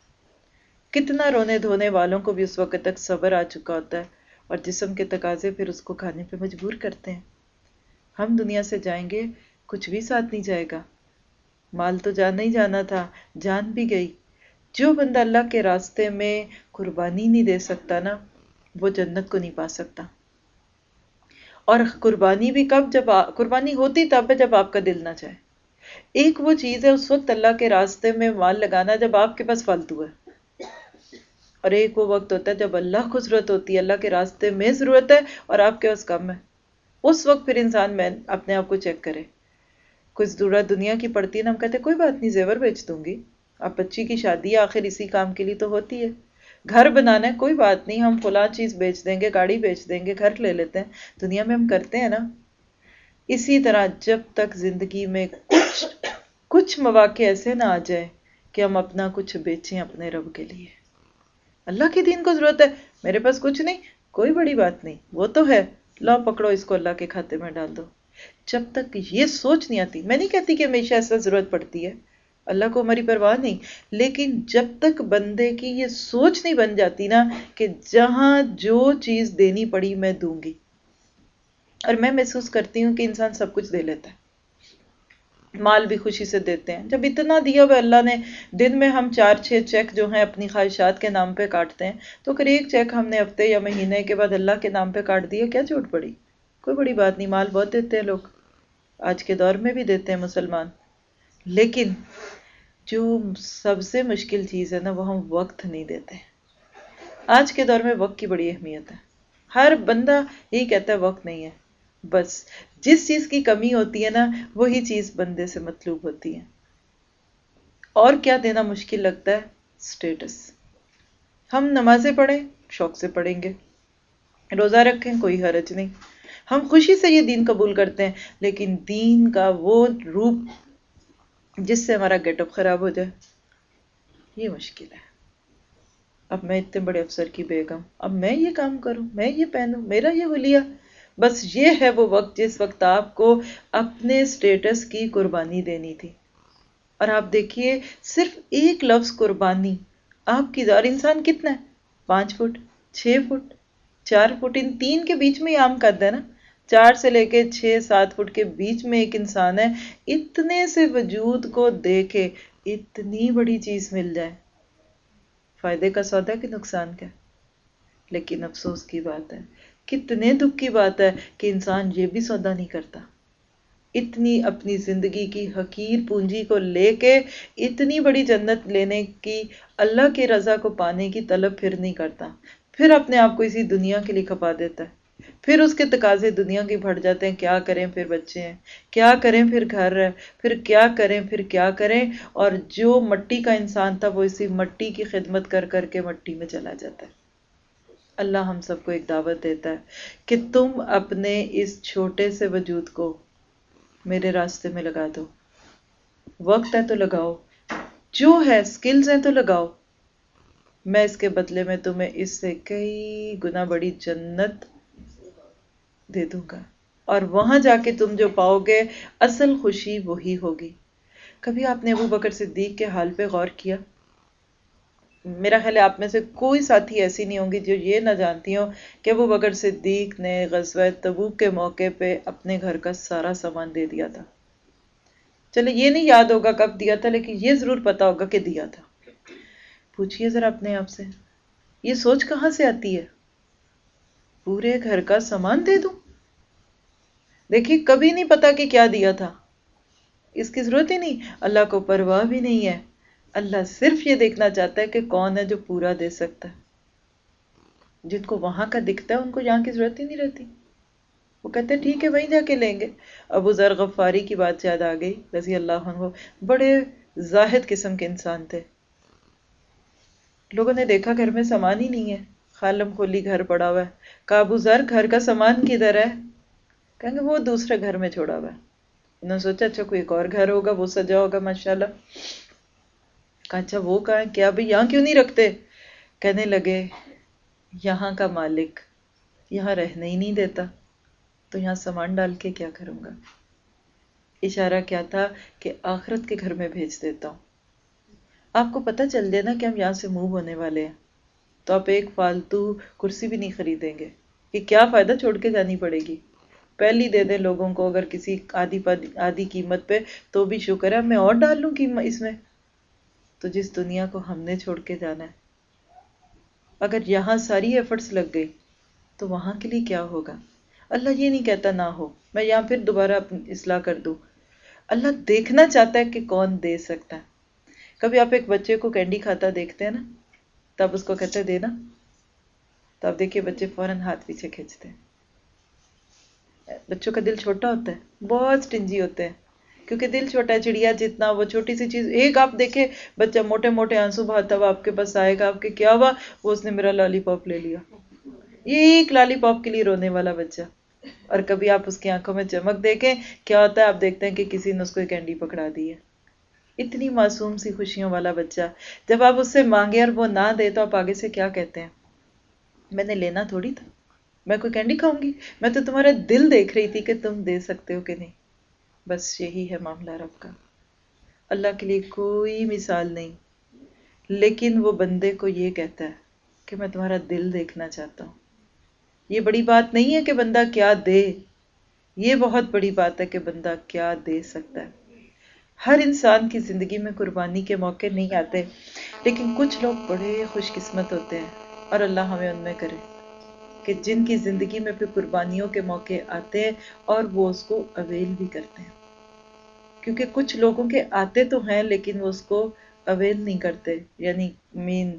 کتنا رونے دھونے والوں کو بھی اس وقت تک صبر آ چکا ہوتا ہے, اور جسم کے تقاضے پھر اس کو کھانے پہ مجبور کرتے ہیں. ہم دنیا سے جائیں گے, کچھ بھی ساتھ نہیں جائے گا, مال تو جانا ہی جانا تھا, جان بھی گئی. جو بندہ اللہ کے راستے میں قربانی نہیں دے سکتا نا, وہ جنت کو نہیں پا سکتا. اور قربانی بھی کب, جب قربانی ہوتی تب ہے جب آپ کا دل نہ چاہے. ایک وہ چیز ہے اس وقت اللہ کے راستے میں مال لگانا جب آپ کے پاس فالتو ہے, اور ایک وہ وقت ہوتا ہے جب اللہ کو ضرورت ہوتی ہے, اللہ کے راستے میں ضرورت ہے اور آپ کے پاس کم ہے. اس وقت پھر انسان میں اپنے آپ کو چیک کرے. کچھ ضرورت دنیا کی پڑتی ہے نا, ہم کہتے ہیں کوئی بات نہیں زیور بیچ دوں گی, اب بچی کی شادی ہے آخر اسی کام کے لیے تو ہوتی ہے, گھر بنانا ہے کوئی بات نہیں ہم فلاں چیز بیچ دیں گے, گاڑی بیچ دیں گے, گھر لے لیتے ہیں, دنیا میں ہم کرتے ہیں نا. اسی طرح جب تک زندگی میں کچھ کچھ مواقع ایسے نہ آ جائے کہ ہم اپنا کچھ بیچیں اپنے رب کے لیے. اللہ کے دین کو ضرورت ہے, میرے پاس کچھ نہیں, کوئی بڑی بات نہیں, وہ تو ہے, لاؤ پکڑو اس کو اللہ کے کھاتے میں ڈال دو. جب تک یہ سوچ نہیں آتی, میں نہیں کہتی کہ ہمیشہ ایسا ضرورت پڑتی ہے, اللہ کو ہماری پرواہ نہیں, لیکن جب تک بندے کی یہ سوچ نہیں بن جاتی نا کہ جہاں جو چیز دینی پڑی میں دوں گی. اور میں محسوس کرتی ہوں کہ انسان سب کچھ دے لیتا ہے, مال بھی خوشی سے دیتے ہیں. جب اتنا دیا ہوا اللہ نے, دن میں ہم چار چھ چیک جو ہیں اپنی خواہشات کے نام پہ کاٹتے ہیں, تو اگر ایک چیک ہم نے ہفتے یا مہینے کے بعد اللہ کے نام پہ کاٹ دیا, کیا چوٹ پڑی, کوئی بڑی بات نہیں. مال بہت دیتے ہیں لوگ, آج کے دور میں بھی دیتے ہیں مسلمان, لیکن جو سب سے مشکل چیز ہے نا وہ ہم وقت نہیں دیتے. آج کے دور میں وقت کی بڑی اہمیت ہے, ہر بندہ یہی کہتا ہے وقت نہیں ہے. بس جس چیز کی کمی ہوتی ہے نا وہی چیز بندے سے مطلوب ہوتی ہے. اور کیا دینا مشکل لگتا ہے, سٹیٹس. ہم نمازیں پڑھیں شوق سے پڑھیں گے, روزہ رکھیں کوئی حرج نہیں, ہم خوشی سے یہ دین قبول کرتے ہیں, لیکن دین کا وہ روپ جس سے ہمارا گیٹ اپ خراب ہو جائے, یہ مشکل ہے. اب میں اتنے بڑے افسر کی بیگم, اب میں یہ کام کروں, میں یہ پہنوں, میرا یہ حلیہ. بس یہ ہے وہ وقت جس وقت آپ کو اپنے سٹیٹس کی قربانی دینی تھی. اور آپ دیکھیے صرف ایک لفظ قربانی آپ کی, اور انسان کتنا ہے, پانچ فٹ, چھ فٹ, چار فٹ, ان تین کے بیچ میں ہی عام قد ہے نا, چار سے لے کے چھ سات فٹ کے بیچ میں ایک انسان ہے. اتنے سے وجود کو دیکھے اتنی بڑی چیز مل جائے, فائدے کا سودا کہ نقصان کا. لیکن افسوس کی بات ہے, کتنے دکھ کی بات ہے کہ انسان یہ بھی سودا نہیں کرتا. اتنی اپنی زندگی کی حقیر پونجی کو لے کے اتنی بڑی جنت لینے کی, اللہ کی رضا کو پانے کی طلب پھر نہیں کرتا, پھر اپنے آپ کو اسی دنیا کے لیے کھپا دیتا ہے. پھر اس کے تقاضے دنیا کے بڑھ جاتے ہیں, کیا کریں پھر بچے ہیں, کیا کریں پھر گھر ہے, پھر کیا کریں پھر کیا کریں, اور جو مٹی کا انسان تھا وہ اسی مٹی کی خدمت کر کر کے مٹی میں چلا جاتا ہے. اللہ ہم سب کو ایک دعوت دیتا ہے کہ تم اپنے اس چھوٹے سے وجود کو میرے راستے میں لگا دو. وقت ہے تو لگاؤ, جو ہے سکلز ہیں تو لگاؤ, میں اس کے بدلے میں تمہیں اس سے کئی گنا بڑی جنت دے دوں گا, اور وہاں جا کے تم جو پاؤ گے اصل خوشی وہی ہوگی. کبھی آپ نے ابو بکر صدیق کے حال پہ غور کیا؟ میرا خیال ہے آپ میں سے کوئی ساتھی ایسی نہیں ہوں گی جو یہ نہ جانتی ہوں کہ ابو بکر صدیق نے غزوہ تبوک کے موقع پہ اپنے گھر کا سارا سامان دے دیا تھا. چلے یہ نہیں یاد ہوگا کب دیا تھا، لیکن یہ ضرور پتا ہوگا کہ دیا تھا. پوچھئے ذرا اپنے آپ سے، یہ سوچ کہاں سے آتی ہے؟ پورے گھر کا سامان دے دوں؟ دیکھیے کبھی نہیں پتا کہ کیا دیا تھا، اس کی ضرورت ہی نہیں، اللہ کو پرواہ بھی نہیں ہے. اللہ صرف یہ دیکھنا چاہتا ہے کہ کون ہے جو پورا دے سکتا ہے. جن کو وہاں کا دکھتا ہے ان کو یہاں کی ضرورت ہی نہیں رہتی، وہ کہتے ہیں ٹھیک ہے وہیں جا کے لیں گے. ابو ذر غفاری کی بات یاد آ گئی رضی اللہ عنہ، بڑے زاہد قسم کے انسان تھے. لوگوں نے دیکھا گھر میں سامان ہی نہیں ہے، خالم کھولی گھر پڑا ہوا ہے. کہا ابو ذر گھر کا سامان کدھر ہے؟ کہیں گے وہ دوسرے گھر میں چھوڑا ہوا ہے. انہوں نے سوچا اچھا کوئی ایک اور گھر ہوگا، وہ سجا ہوگا ماشاءاللہ. کہا اچھا وہ کہاں ہے؟ کیا بھئی یہاں کیوں نہیں رکھتے؟ کہنے لگے یہاں کا مالک یہاں رہنے ہی نہیں دیتا، تو یہاں سامان ڈال کے کیا کروں گا. اشارہ کیا تھا کہ آخرت کے گھر میں بھیج دیتا ہوں. آپ کو پتہ چل جائے نا کہ ہم یہاں سے موو ہونے والے ہیں تو آپ ایک فالتو کرسی بھی نہیں خریدیں گے کہ کیا فائدہ چھوڑ کے جانی پڑے گی. پہلی دے دیں لوگوں کو اگر کسی آدھی آدھی قیمت پہ تو بھی شکر ہے، میں اور ڈال لوں قیمت اس میں. تو جس دنیا کو ہم نے چھوڑ کے جانا ہے، اگر یہاں ساری ایفرٹس لگ گئی تو وہاں کے لیے کیا ہوگا؟ اللہ یہ نہیں کہتا نہ ہو، میں یہاں پھر دوبارہ اصلاح کر دوں. اللہ دیکھنا چاہتا ہے کہ کون دے سکتا ہے. کبھی آپ ایک بچے کو کینڈی کھاتا دیکھتے ہیں نا، تب اس کو کہتے ہیں دینا، تو آپ دیکھیے بچے فوراً ہاتھ پیچھے کھینچتے ہیں. بچوں کا دل چھوٹا ہوتا ہے، بہت سٹنجی ہوتے ہیں، کیونکہ دل چھوٹا ہے. چڑیا جتنا، وہ چھوٹی سی چیز ایک آپ دیکھے بچہ موٹے موٹے آنسو بہاتا ہوا آپ کے پاس آئے گا، آپ کے کیا ہوا؟ وہ اس نے میرا لالی پاپ لے لیا. یہ ایک لالی پاپ کے لیے رونے والا بچہ. اور کبھی آپ اس کی آنکھوں میں چمک دیکھیں، کیا ہوتا ہے؟ آپ دیکھتے ہیں کہ کسی نے اس کو کینڈی پکڑا دی ہے. اتنی معصوم سی خوشیوں والا بچہ، جب آپ اس سے مانگے اور وہ نہ دے تو آپ آگے سے کیا کہتے ہیں؟ میں نے لینا تھوڑی تھا، میں کوئی کینڈی کھاؤں گی، میں تو تمہارا دل دیکھ رہی تھی کہ تم دے سکتے ہو کہ نہیں. بس یہی ہے معاملہ رب کا. اللہ کے لیے کوئی مثال نہیں، لیکن وہ بندے کو یہ کہتا ہے کہ میں تمہارا دل دیکھنا چاہتا ہوں. یہ بڑی بات نہیں ہے کہ بندہ کیا دے، یہ بہت بڑی بات ہے کہ بندہ کیا دے سکتا ہے. ہر انسان کی زندگی میں قربانی کے موقع نہیں آتے، لیکن کچھ لوگ بڑے خوش قسمت ہوتے ہیں، اور اللہ ہمیں ان میں کرے کہ جن کی زندگی میں پھر قربانیوں کے موقع آتے ہیں اور وہ اس کو اویل بھی کرتے ہیں. کیونکہ کچھ لوگوں کے آتے تو ہیں لیکن وہ اس کو اویل نہیں کرتے. یعنی مین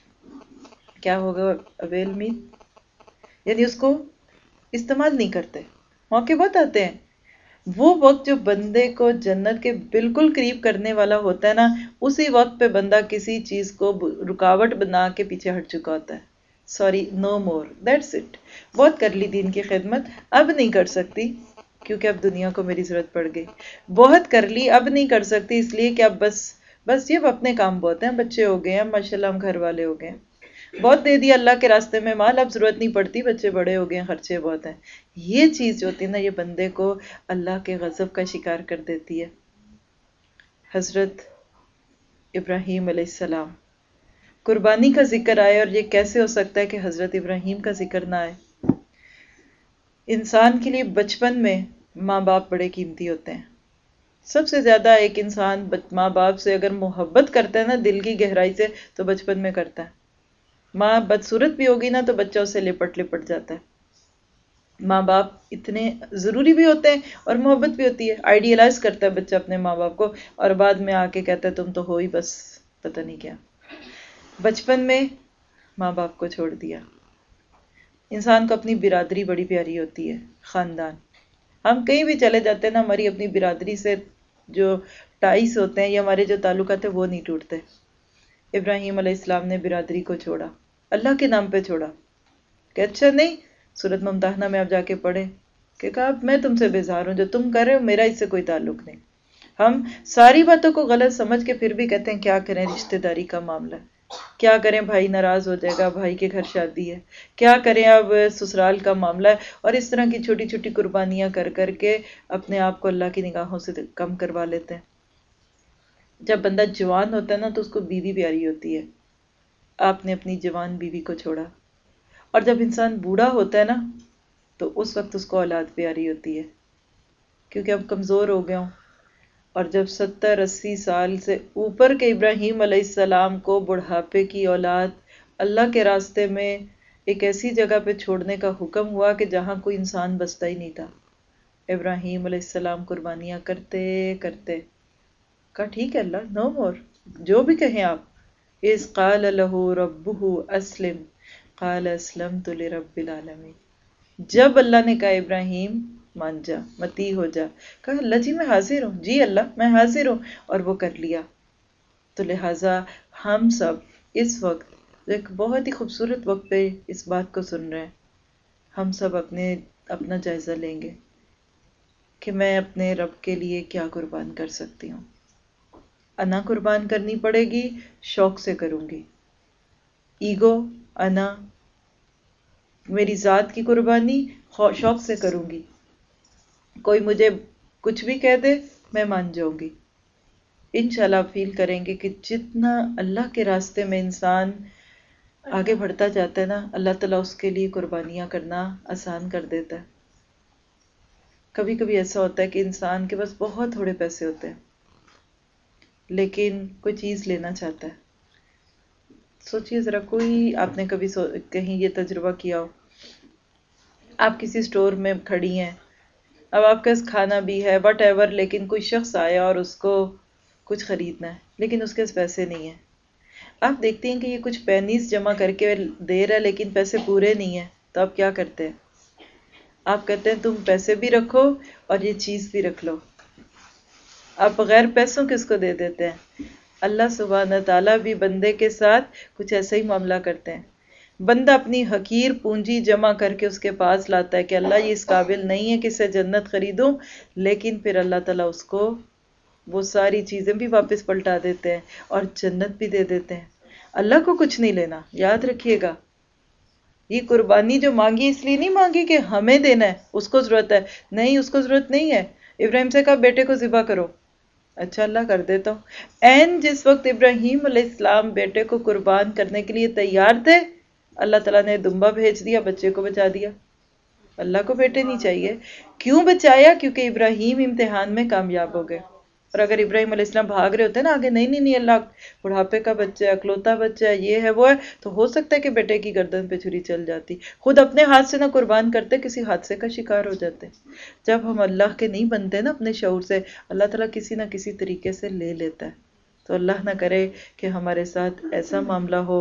کیا ہوگا اویل مین؟ یعنی اس کو استعمال نہیں کرتے. موقع بہت آتے ہیں، وہ وقت جو بندے کو جنت کے بالکل قریب کرنے والا ہوتا ہے نا، اسی وقت پہ بندہ کسی چیز کو رکاوٹ بنا کے پیچھے ہٹ چکا ہوتا ہے. Sorry no more, that's it. بہت کر لی دین کی خدمت، اب نہیں کر سکتی کیونکہ اب دنیا کو میری ضرورت پڑ گئی. بہت کر لی، اب نہیں کر سکتی اس لیے کہ اب بس بس یہ اپنے کام بہت ہیں، بچے ہو گئے ہیں ماشاءاللہ، ہم گھر والے ہو گئے ہیں، بہت دے دیا اللہ کے راستے میں مال، اب ضرورت نہیں پڑتی، بچے بڑے ہو گئے ہیں، خرچے بہت ہیں. یہ چیز جو ہوتی ہے نا، یہ بندے کو اللہ کے غضب کا شکار کر دیتی ہے. حضرت ابراہیم علیہ السلام، قربانی کا ذکر آئے اور یہ کیسے ہو سکتا ہے کہ حضرت ابراہیم کا ذکر نہ آئے؟ انسان کے لیے بچپن میں ماں باپ بڑے قیمتی ہوتے ہیں. سب سے زیادہ ایک انسان ماں باپ سے اگر محبت کرتا ہے نا دل کی گہرائی سے تو بچپن میں کرتا ہے. ماں بدصورت بھی ہوگی نا تو بچہ اسے لپٹ لپٹ جاتا ہے. ماں باپ اتنے ضروری بھی ہوتے ہیں اور محبت بھی ہوتی ہے. آئیڈیلائز کرتا ہے بچہ اپنے ماں باپ کو اور بعد میں آ کے کہتا ہے تم تو ہو ہی بس پتہ نہیں کیا. بچپن میں ماں باپ کو چھوڑ دیا. انسان کو اپنی برادری بڑی پیاری ہوتی ہے، خاندان. ہم کہیں بھی چلے جاتے ہیں نا، ہماری اپنی برادری سے جو ٹائز ہوتے ہیں یا ہمارے جو تعلقات ہیں وہ نہیں ٹوٹتے. ابراہیم علیہ السلام نے برادری کو چھوڑا، اللہ کے نام پہ چھوڑا کہ اچھا نہیں. سورۃ ممتحنہ میں آپ جا کے پڑھیں کہ کہا میں تم سے بیزار ہوں، جو تم کر رہے ہو میرا اس سے کوئی تعلق نہیں. ہم ساری باتوں کو غلط سمجھ کے پھر بھی کہتے ہیں کیا کریں، رشتہ داری کا معاملہ ہے، کیا کریں بھائی ناراض ہو جائے گا، بھائی کے گھر شادی ہے، کیا کریں اب سسرال کا معاملہ ہے، اور اس طرح کی چھوٹی چھوٹی قربانیاں کر کر کے اپنے آپ کو اللہ کی نگاہوں سے کم کروا لیتے ہیں. جب بندہ جوان ہوتا ہے نا تو اس کو بیوی پیاری ہوتی ہے. آپ نے اپنی جوان بیوی کو چھوڑا. اور جب انسان بوڑھا ہوتا ہے نا تو اس وقت اس کو اولاد پیاری ہوتی ہے، کیونکہ اب کمزور ہو گیا ہوں، اور جب ستر اسی سال سے اوپر کے ابراہیم علیہ السلام کو بڑھاپے کی اولاد اللہ کے راستے میں ایک ایسی جگہ پہ چھوڑنے کا حکم ہوا کہ جہاں کوئی انسان بستا ہی نہیں تھا، ابراہیم علیہ السلام قربانیاں کرتے کرتے کہا ٹھیک ہے اللہ، نو مور، جو بھی کہیں آپ۔ اذ قال له ربه اسلم قال اسلمت لرب العالمین، جب اللہ نے کہا ابراہیم مان جا، متی ہو جا، کہا اللہ جی میں حاضر ہوں، جی اللہ میں حاضر ہوں، اور وہ کر لیا۔ تو لہٰذا ہم سب اس وقت ایک بہت ہی خوبصورت وقت پہ اس بات کو سن رہے ہیں، ہم سب اپنے اپنا جائزہ لیں گے کہ میں اپنے رب کے لیے کیا قربان کر سکتی ہوں۔ انا قربان کرنی پڑے گی، شوق سے کروں گی، ایگو، انا، میری ذات کی قربانی شوق سے کروں گی، کوئی مجھے کچھ بھی کہہ دے میں مان جاؤں گی۔ انشاءاللہ آپ فیل کریں گے کہ جتنا اللہ کے راستے میں انسان آگے بڑھتا جاتا ہے نا، اللہ تعالیٰ اس کے لیے قربانیاں کرنا آسان کر دیتا ہے۔ کبھی کبھی ایسا ہوتا ہے کہ انسان کے پاس بہت تھوڑے پیسے ہوتے ہیں لیکن کوئی چیز لینا چاہتا ہے۔ سوچئے ذرا، کوئی آپ نے کبھی سو کہیں یہ تجربہ کیا ہو، آپ کسی سٹور میں کھڑی ہیں، اب آپ کے پاس کھانا بھی ہے وٹ ایور، لیکن کوئی شخص آیا اور اس کو کچھ خریدنا ہے لیکن اس کے پاس پیسے نہیں ہیں۔ آپ دیکھتے ہیں کہ یہ کچھ پینیز جمع کر کے دے رہا ہے لیکن پیسے پورے نہیں ہیں، تو آپ کیا کرتے ہیں؟ آپ کہتے ہیں تم پیسے بھی رکھو اور یہ چیز بھی رکھ لو۔ آپ بغیر پیسوں کس کو دے دیتے ہیں؟ اللہ سبحانہ تعالیٰ بھی بندے کے ساتھ کچھ ایسا ہی معاملہ کرتے ہیں۔ بندہ اپنی حقیر پونجی جمع کر کے اس کے پاس لاتا ہے کہ اللہ یہ اس قابل نہیں ہے کہ اسے جنت خریدوں، لیکن پھر اللہ تعالیٰ اس کو وہ ساری چیزیں بھی واپس پلٹا دیتے ہیں اور جنت بھی دے دیتے ہیں۔ اللہ کو کچھ نہیں لینا، یاد رکھیے گا۔ یہ قربانی جو مانگی اس لیے نہیں مانگی کہ ہمیں دینا ہے، اس کو ضرورت ہے، نہیں اس کو ضرورت نہیں ہے۔ ابراہیم سے کہا بیٹے کو ذبح کرو، اچھا اللہ کر دیتا ہوں۔ این جس وقت ابراہیم علیہ السلام بیٹے کو قربان کرنے کے لیے تیار تھے، اللہ تعالیٰ نے دمبا بھیج دیا، بچے کو بچا دیا۔ اللہ کو بیٹے نہیں چاہیے، کیوں بچایا؟ کیونکہ ابراہیم امتحان میں کامیاب ہو گئے۔ اور اگر ابراہیم علیہ السلام بھاگ رہے ہوتے نا آگے، نہیں نہیں نہیں اللہ بڑھاپے کا بچہ ہے، اکلوتا بچہ ہے، یہ ہے وہ ہے، تو ہو سکتا ہے کہ بیٹے کی گردن پہ چھری چل جاتی، خود اپنے ہاتھ سے نہ قربان کرتے، کسی حادثے کا شکار ہو جاتے۔ جب ہم اللہ کے نہیں بنتے نا اپنے شعور سے، اللہ تعالیٰ کسی نہ کسی طریقے سے لے لیتا ہے۔ تو اللہ نہ کرے کہ ہمارے ساتھ ایسا معاملہ ہو۔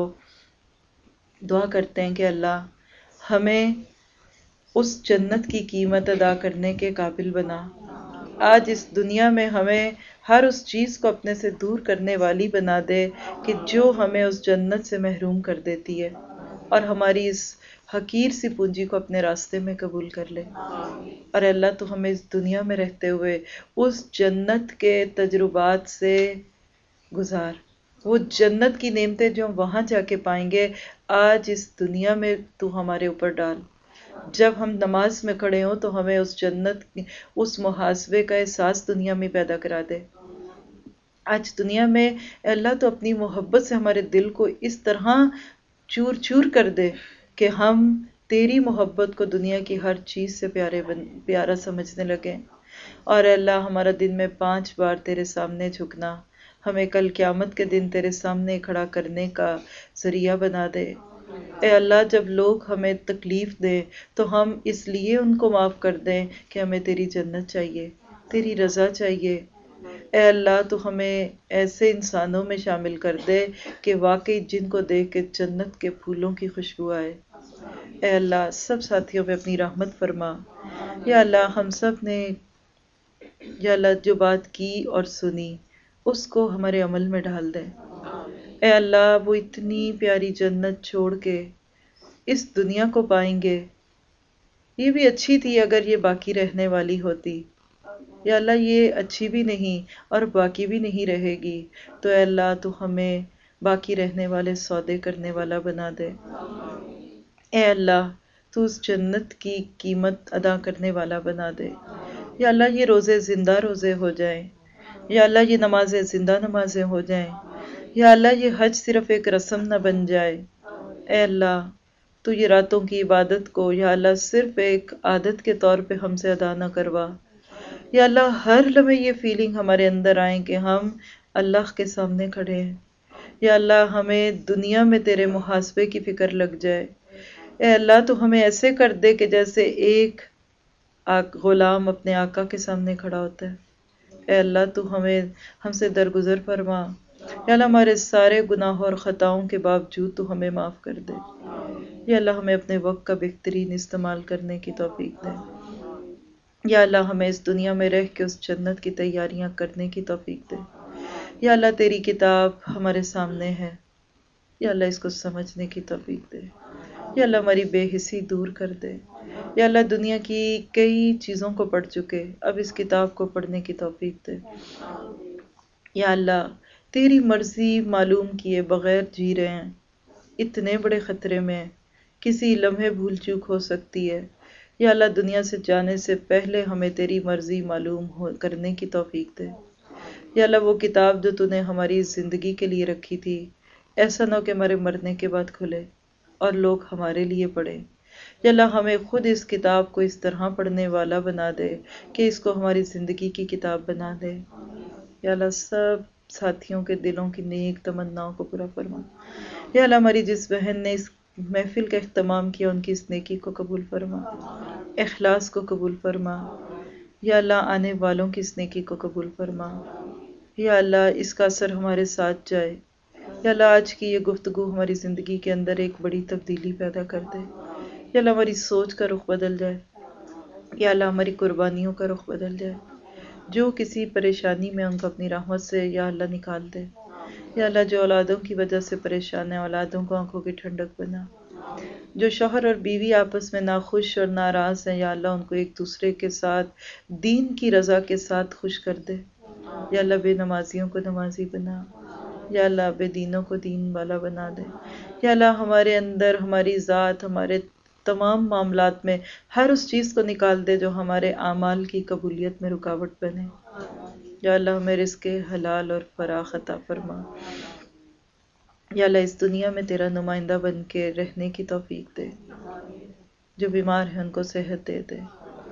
دعا کرتے ہیں کہ اللہ ہمیں اس جنت کی قیمت ادا کرنے کے قابل بنا۔ آج اس دنیا میں ہمیں ہر اس چیز کو اپنے سے دور کرنے والی بنا دے کہ جو ہمیں اس جنت سے محروم کر دیتی ہے، اور ہماری اس حقیر سی پونجی کو اپنے راستے میں قبول کر لے۔ اور اللہ تو ہمیں اس دنیا میں رہتے ہوئے اس جنت کے تجربات سے گزار، وہ جنت کی نعمتیں جو ہم وہاں جا کے پائیں گے، آج اس دنیا میں تو ہمارے اوپر ڈال۔ جب ہم نماز میں کھڑے ہوں تو ہمیں اس جنت اس محاسبے کا احساس دنیا میں پیدا کرا دے۔ آج دنیا میں اللہ تو اپنی محبت سے ہمارے دل کو اس طرح چور چور کر دے کہ ہم تیری محبت کو دنیا کی ہر چیز سے پیارے بن پیارا سمجھنے لگے۔ اور اللہ ہمارا دن میں پانچ بار تیرے سامنے جھکنا ہمیں کل قیامت کے دن تیرے سامنے کھڑا کرنے کا ذریعہ بنا دے۔ اے اللہ جب لوگ ہمیں تکلیف دیں تو ہم اس لیے ان کو معاف کر دیں کہ ہمیں تیری جنت چاہیے، تیری رضا چاہیے۔ اے اللہ تو ہمیں ایسے انسانوں میں شامل کر دے کہ واقعی جن کو دیکھ کے جنت کے پھولوں کی خوشبو آئے۔ اے اللہ سب ساتھیوں پہ اپنی رحمت فرما۔ یا اللہ ہم سب نے یا اللہ جو بات کی اور سنی اس کو ہمارے عمل میں ڈال دے۔ اے اللہ وہ اتنی پیاری جنت چھوڑ کے اس دنیا کو پائیں گے، یہ بھی اچھی تھی اگر یہ باقی رہنے والی ہوتی، یا اللہ یہ اچھی بھی نہیں اور باقی بھی نہیں رہے گی، تو اے اللہ تو ہمیں باقی رہنے والے سودے کرنے والا بنا دے۔ اے اللہ تو اس جنت کی قیمت ادا کرنے والا بنا دے۔ یا اللہ یہ روزے زندہ روزے ہو جائیں، یا اللہ یہ نمازیں زندہ نمازیں ہو جائیں، یا اللہ یہ حج صرف ایک رسم نہ بن جائے۔ اے اللہ تو یہ راتوں کی عبادت کو یا اللہ صرف ایک عادت کے طور پہ ہم سے ادا نہ کروا، یا اللہ ہر لمحے یہ فیلنگ ہمارے اندر آئیں کہ ہم اللہ کے سامنے کھڑے ہیں. یا اللہ ہمیں دنیا میں تیرے محاسبے کی فکر لگ جائے. اے اللہ تو ہمیں ایسے کر دے کہ جیسے ایک غلام اپنے آقا کے سامنے کھڑا ہوتا ہے. اے اللہ تو ہمیں ہم سے درگزر فرما. یا اللہ ہمارے سارے گناہوں اور خطاؤں کے باوجود تو ہمیں معاف کر دے. یا اللہ ہمیں اپنے وقت کا بہترین استعمال کرنے کی توفیق دے. یا اللہ ہمیں اس دنیا میں رہ کے اس جنت کی تیاریاں کرنے کی توفیق دے. یا اللہ تیری کتاب ہمارے سامنے ہے. یا اللہ اس کو سمجھنے کی توفیق دے. یا اللہ ہماری بے حسی دور کر دے. یا اللہ دنیا کی کئی چیزوں کو پڑھ چکے، اب اس کتاب کو پڑھنے کی توفیق دے. یا اللہ تیری مرضی معلوم کیے بغیر جی رہے ہیں، اتنے بڑے خطرے میں، کسی لمحے بھول چوک ہو سکتی ہے. یا اللہ دنیا سے جانے سے پہلے ہمیں تیری مرضی معلوم ہو کرنے کی توفیق دے. یا اللہ وہ کتاب جو تو نے ہماری زندگی کے لیے رکھی تھی، ایسا نہ ہو کہ ہمارے مرنے کے بعد کھلے اور لوگ ہمارے لیے پڑھیں. یا اللہ ہمیں خود اس کتاب کو اس طرح پڑھنے والا بنا دے کہ اس کو ہماری زندگی کی کتاب بنا دے. یا اللہ سب ساتھیوں کے دلوں کی نیک تمناؤں کو پورا فرما. یا اللہ ہماری جس بہن نے اس محفل کا اہتمام کیا ان کی اس نیکی کو قبول فرما، اخلاص کو قبول فرما. یا اللہ آنے والوں کی اس نیکی کو قبول فرما. یا اللہ اس کا اثر ہمارے ساتھ جائے. یا اللہ آج کی یہ گفتگو ہماری زندگی کے اندر ایک بڑی تبدیلی پیدا کر دے. یا اللہ ہماری سوچ کا رخ بدل جائے. یا اللہ ہماری قربانیوں کا رخ بدل جائے. جو کسی پریشانی میں ان کو اپنی رحمت سے یا اللہ نکال دے. یا اللہ جو اولادوں کی وجہ سے پریشان ہیں، اولادوں کو آنکھوں کی ٹھنڈک بنا. جو شوہر اور بیوی آپس میں ناخوش اور ناراض ہیں، یا اللہ ان کو ایک دوسرے کے ساتھ دین کی رضا کے ساتھ خوش کر دے. یا اللہ بے نمازیوں کو نمازی بنا. یا اللہ بے دینوں کو دین والا بنا دے. یا اللہ ہمارے اندر ہماری ذات، ہمارے تمام معاملات میں ہر اس چیز کو نکال دے جو ہمارے اعمال کی قبولیت میں رکاوٹ بنے. یا اللہ ہمیں رزق حلال اور فراخ عطا فرما. یا اللہ اس دنیا میں تیرا نمائندہ بن کے رہنے کی توفیق دے. جو بیمار ہیں ان کو صحت دے دے.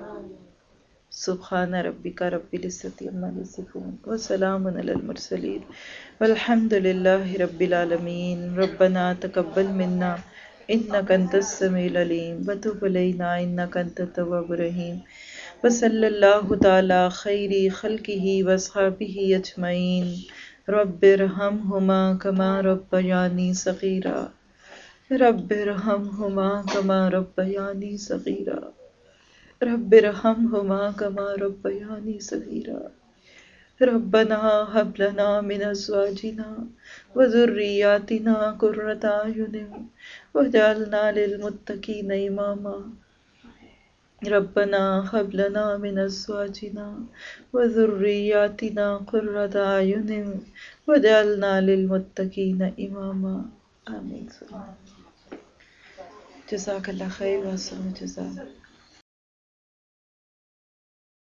سبحان ربک رب العزت عما یصفون وسلام علی المرسلین والحمد للہ رب العالمین. ربنا تقبل منا انک انت السمیع العلیم وتب علینا انک انت التواب الرحیم. وصلی اللہ تعالی خیر خلقہ واصحابہ اجمعین. رب ارحمہما کما ربیانی صغیرا. رب ارحمہما کما ربیانی صغیرا. رب ارحمہما کما ربیانی صغیرا. ربنا هب لنا من ازواجنا وذریاتنا قرۃ اعین واجعلنا للمتقین اماما. ربنا هب لنا من ازواجنا وذریاتنا قرۃ اعین واجعلنا للمتقین اماما. آمین. جزاک اللہ خیر و احسن الجزاء.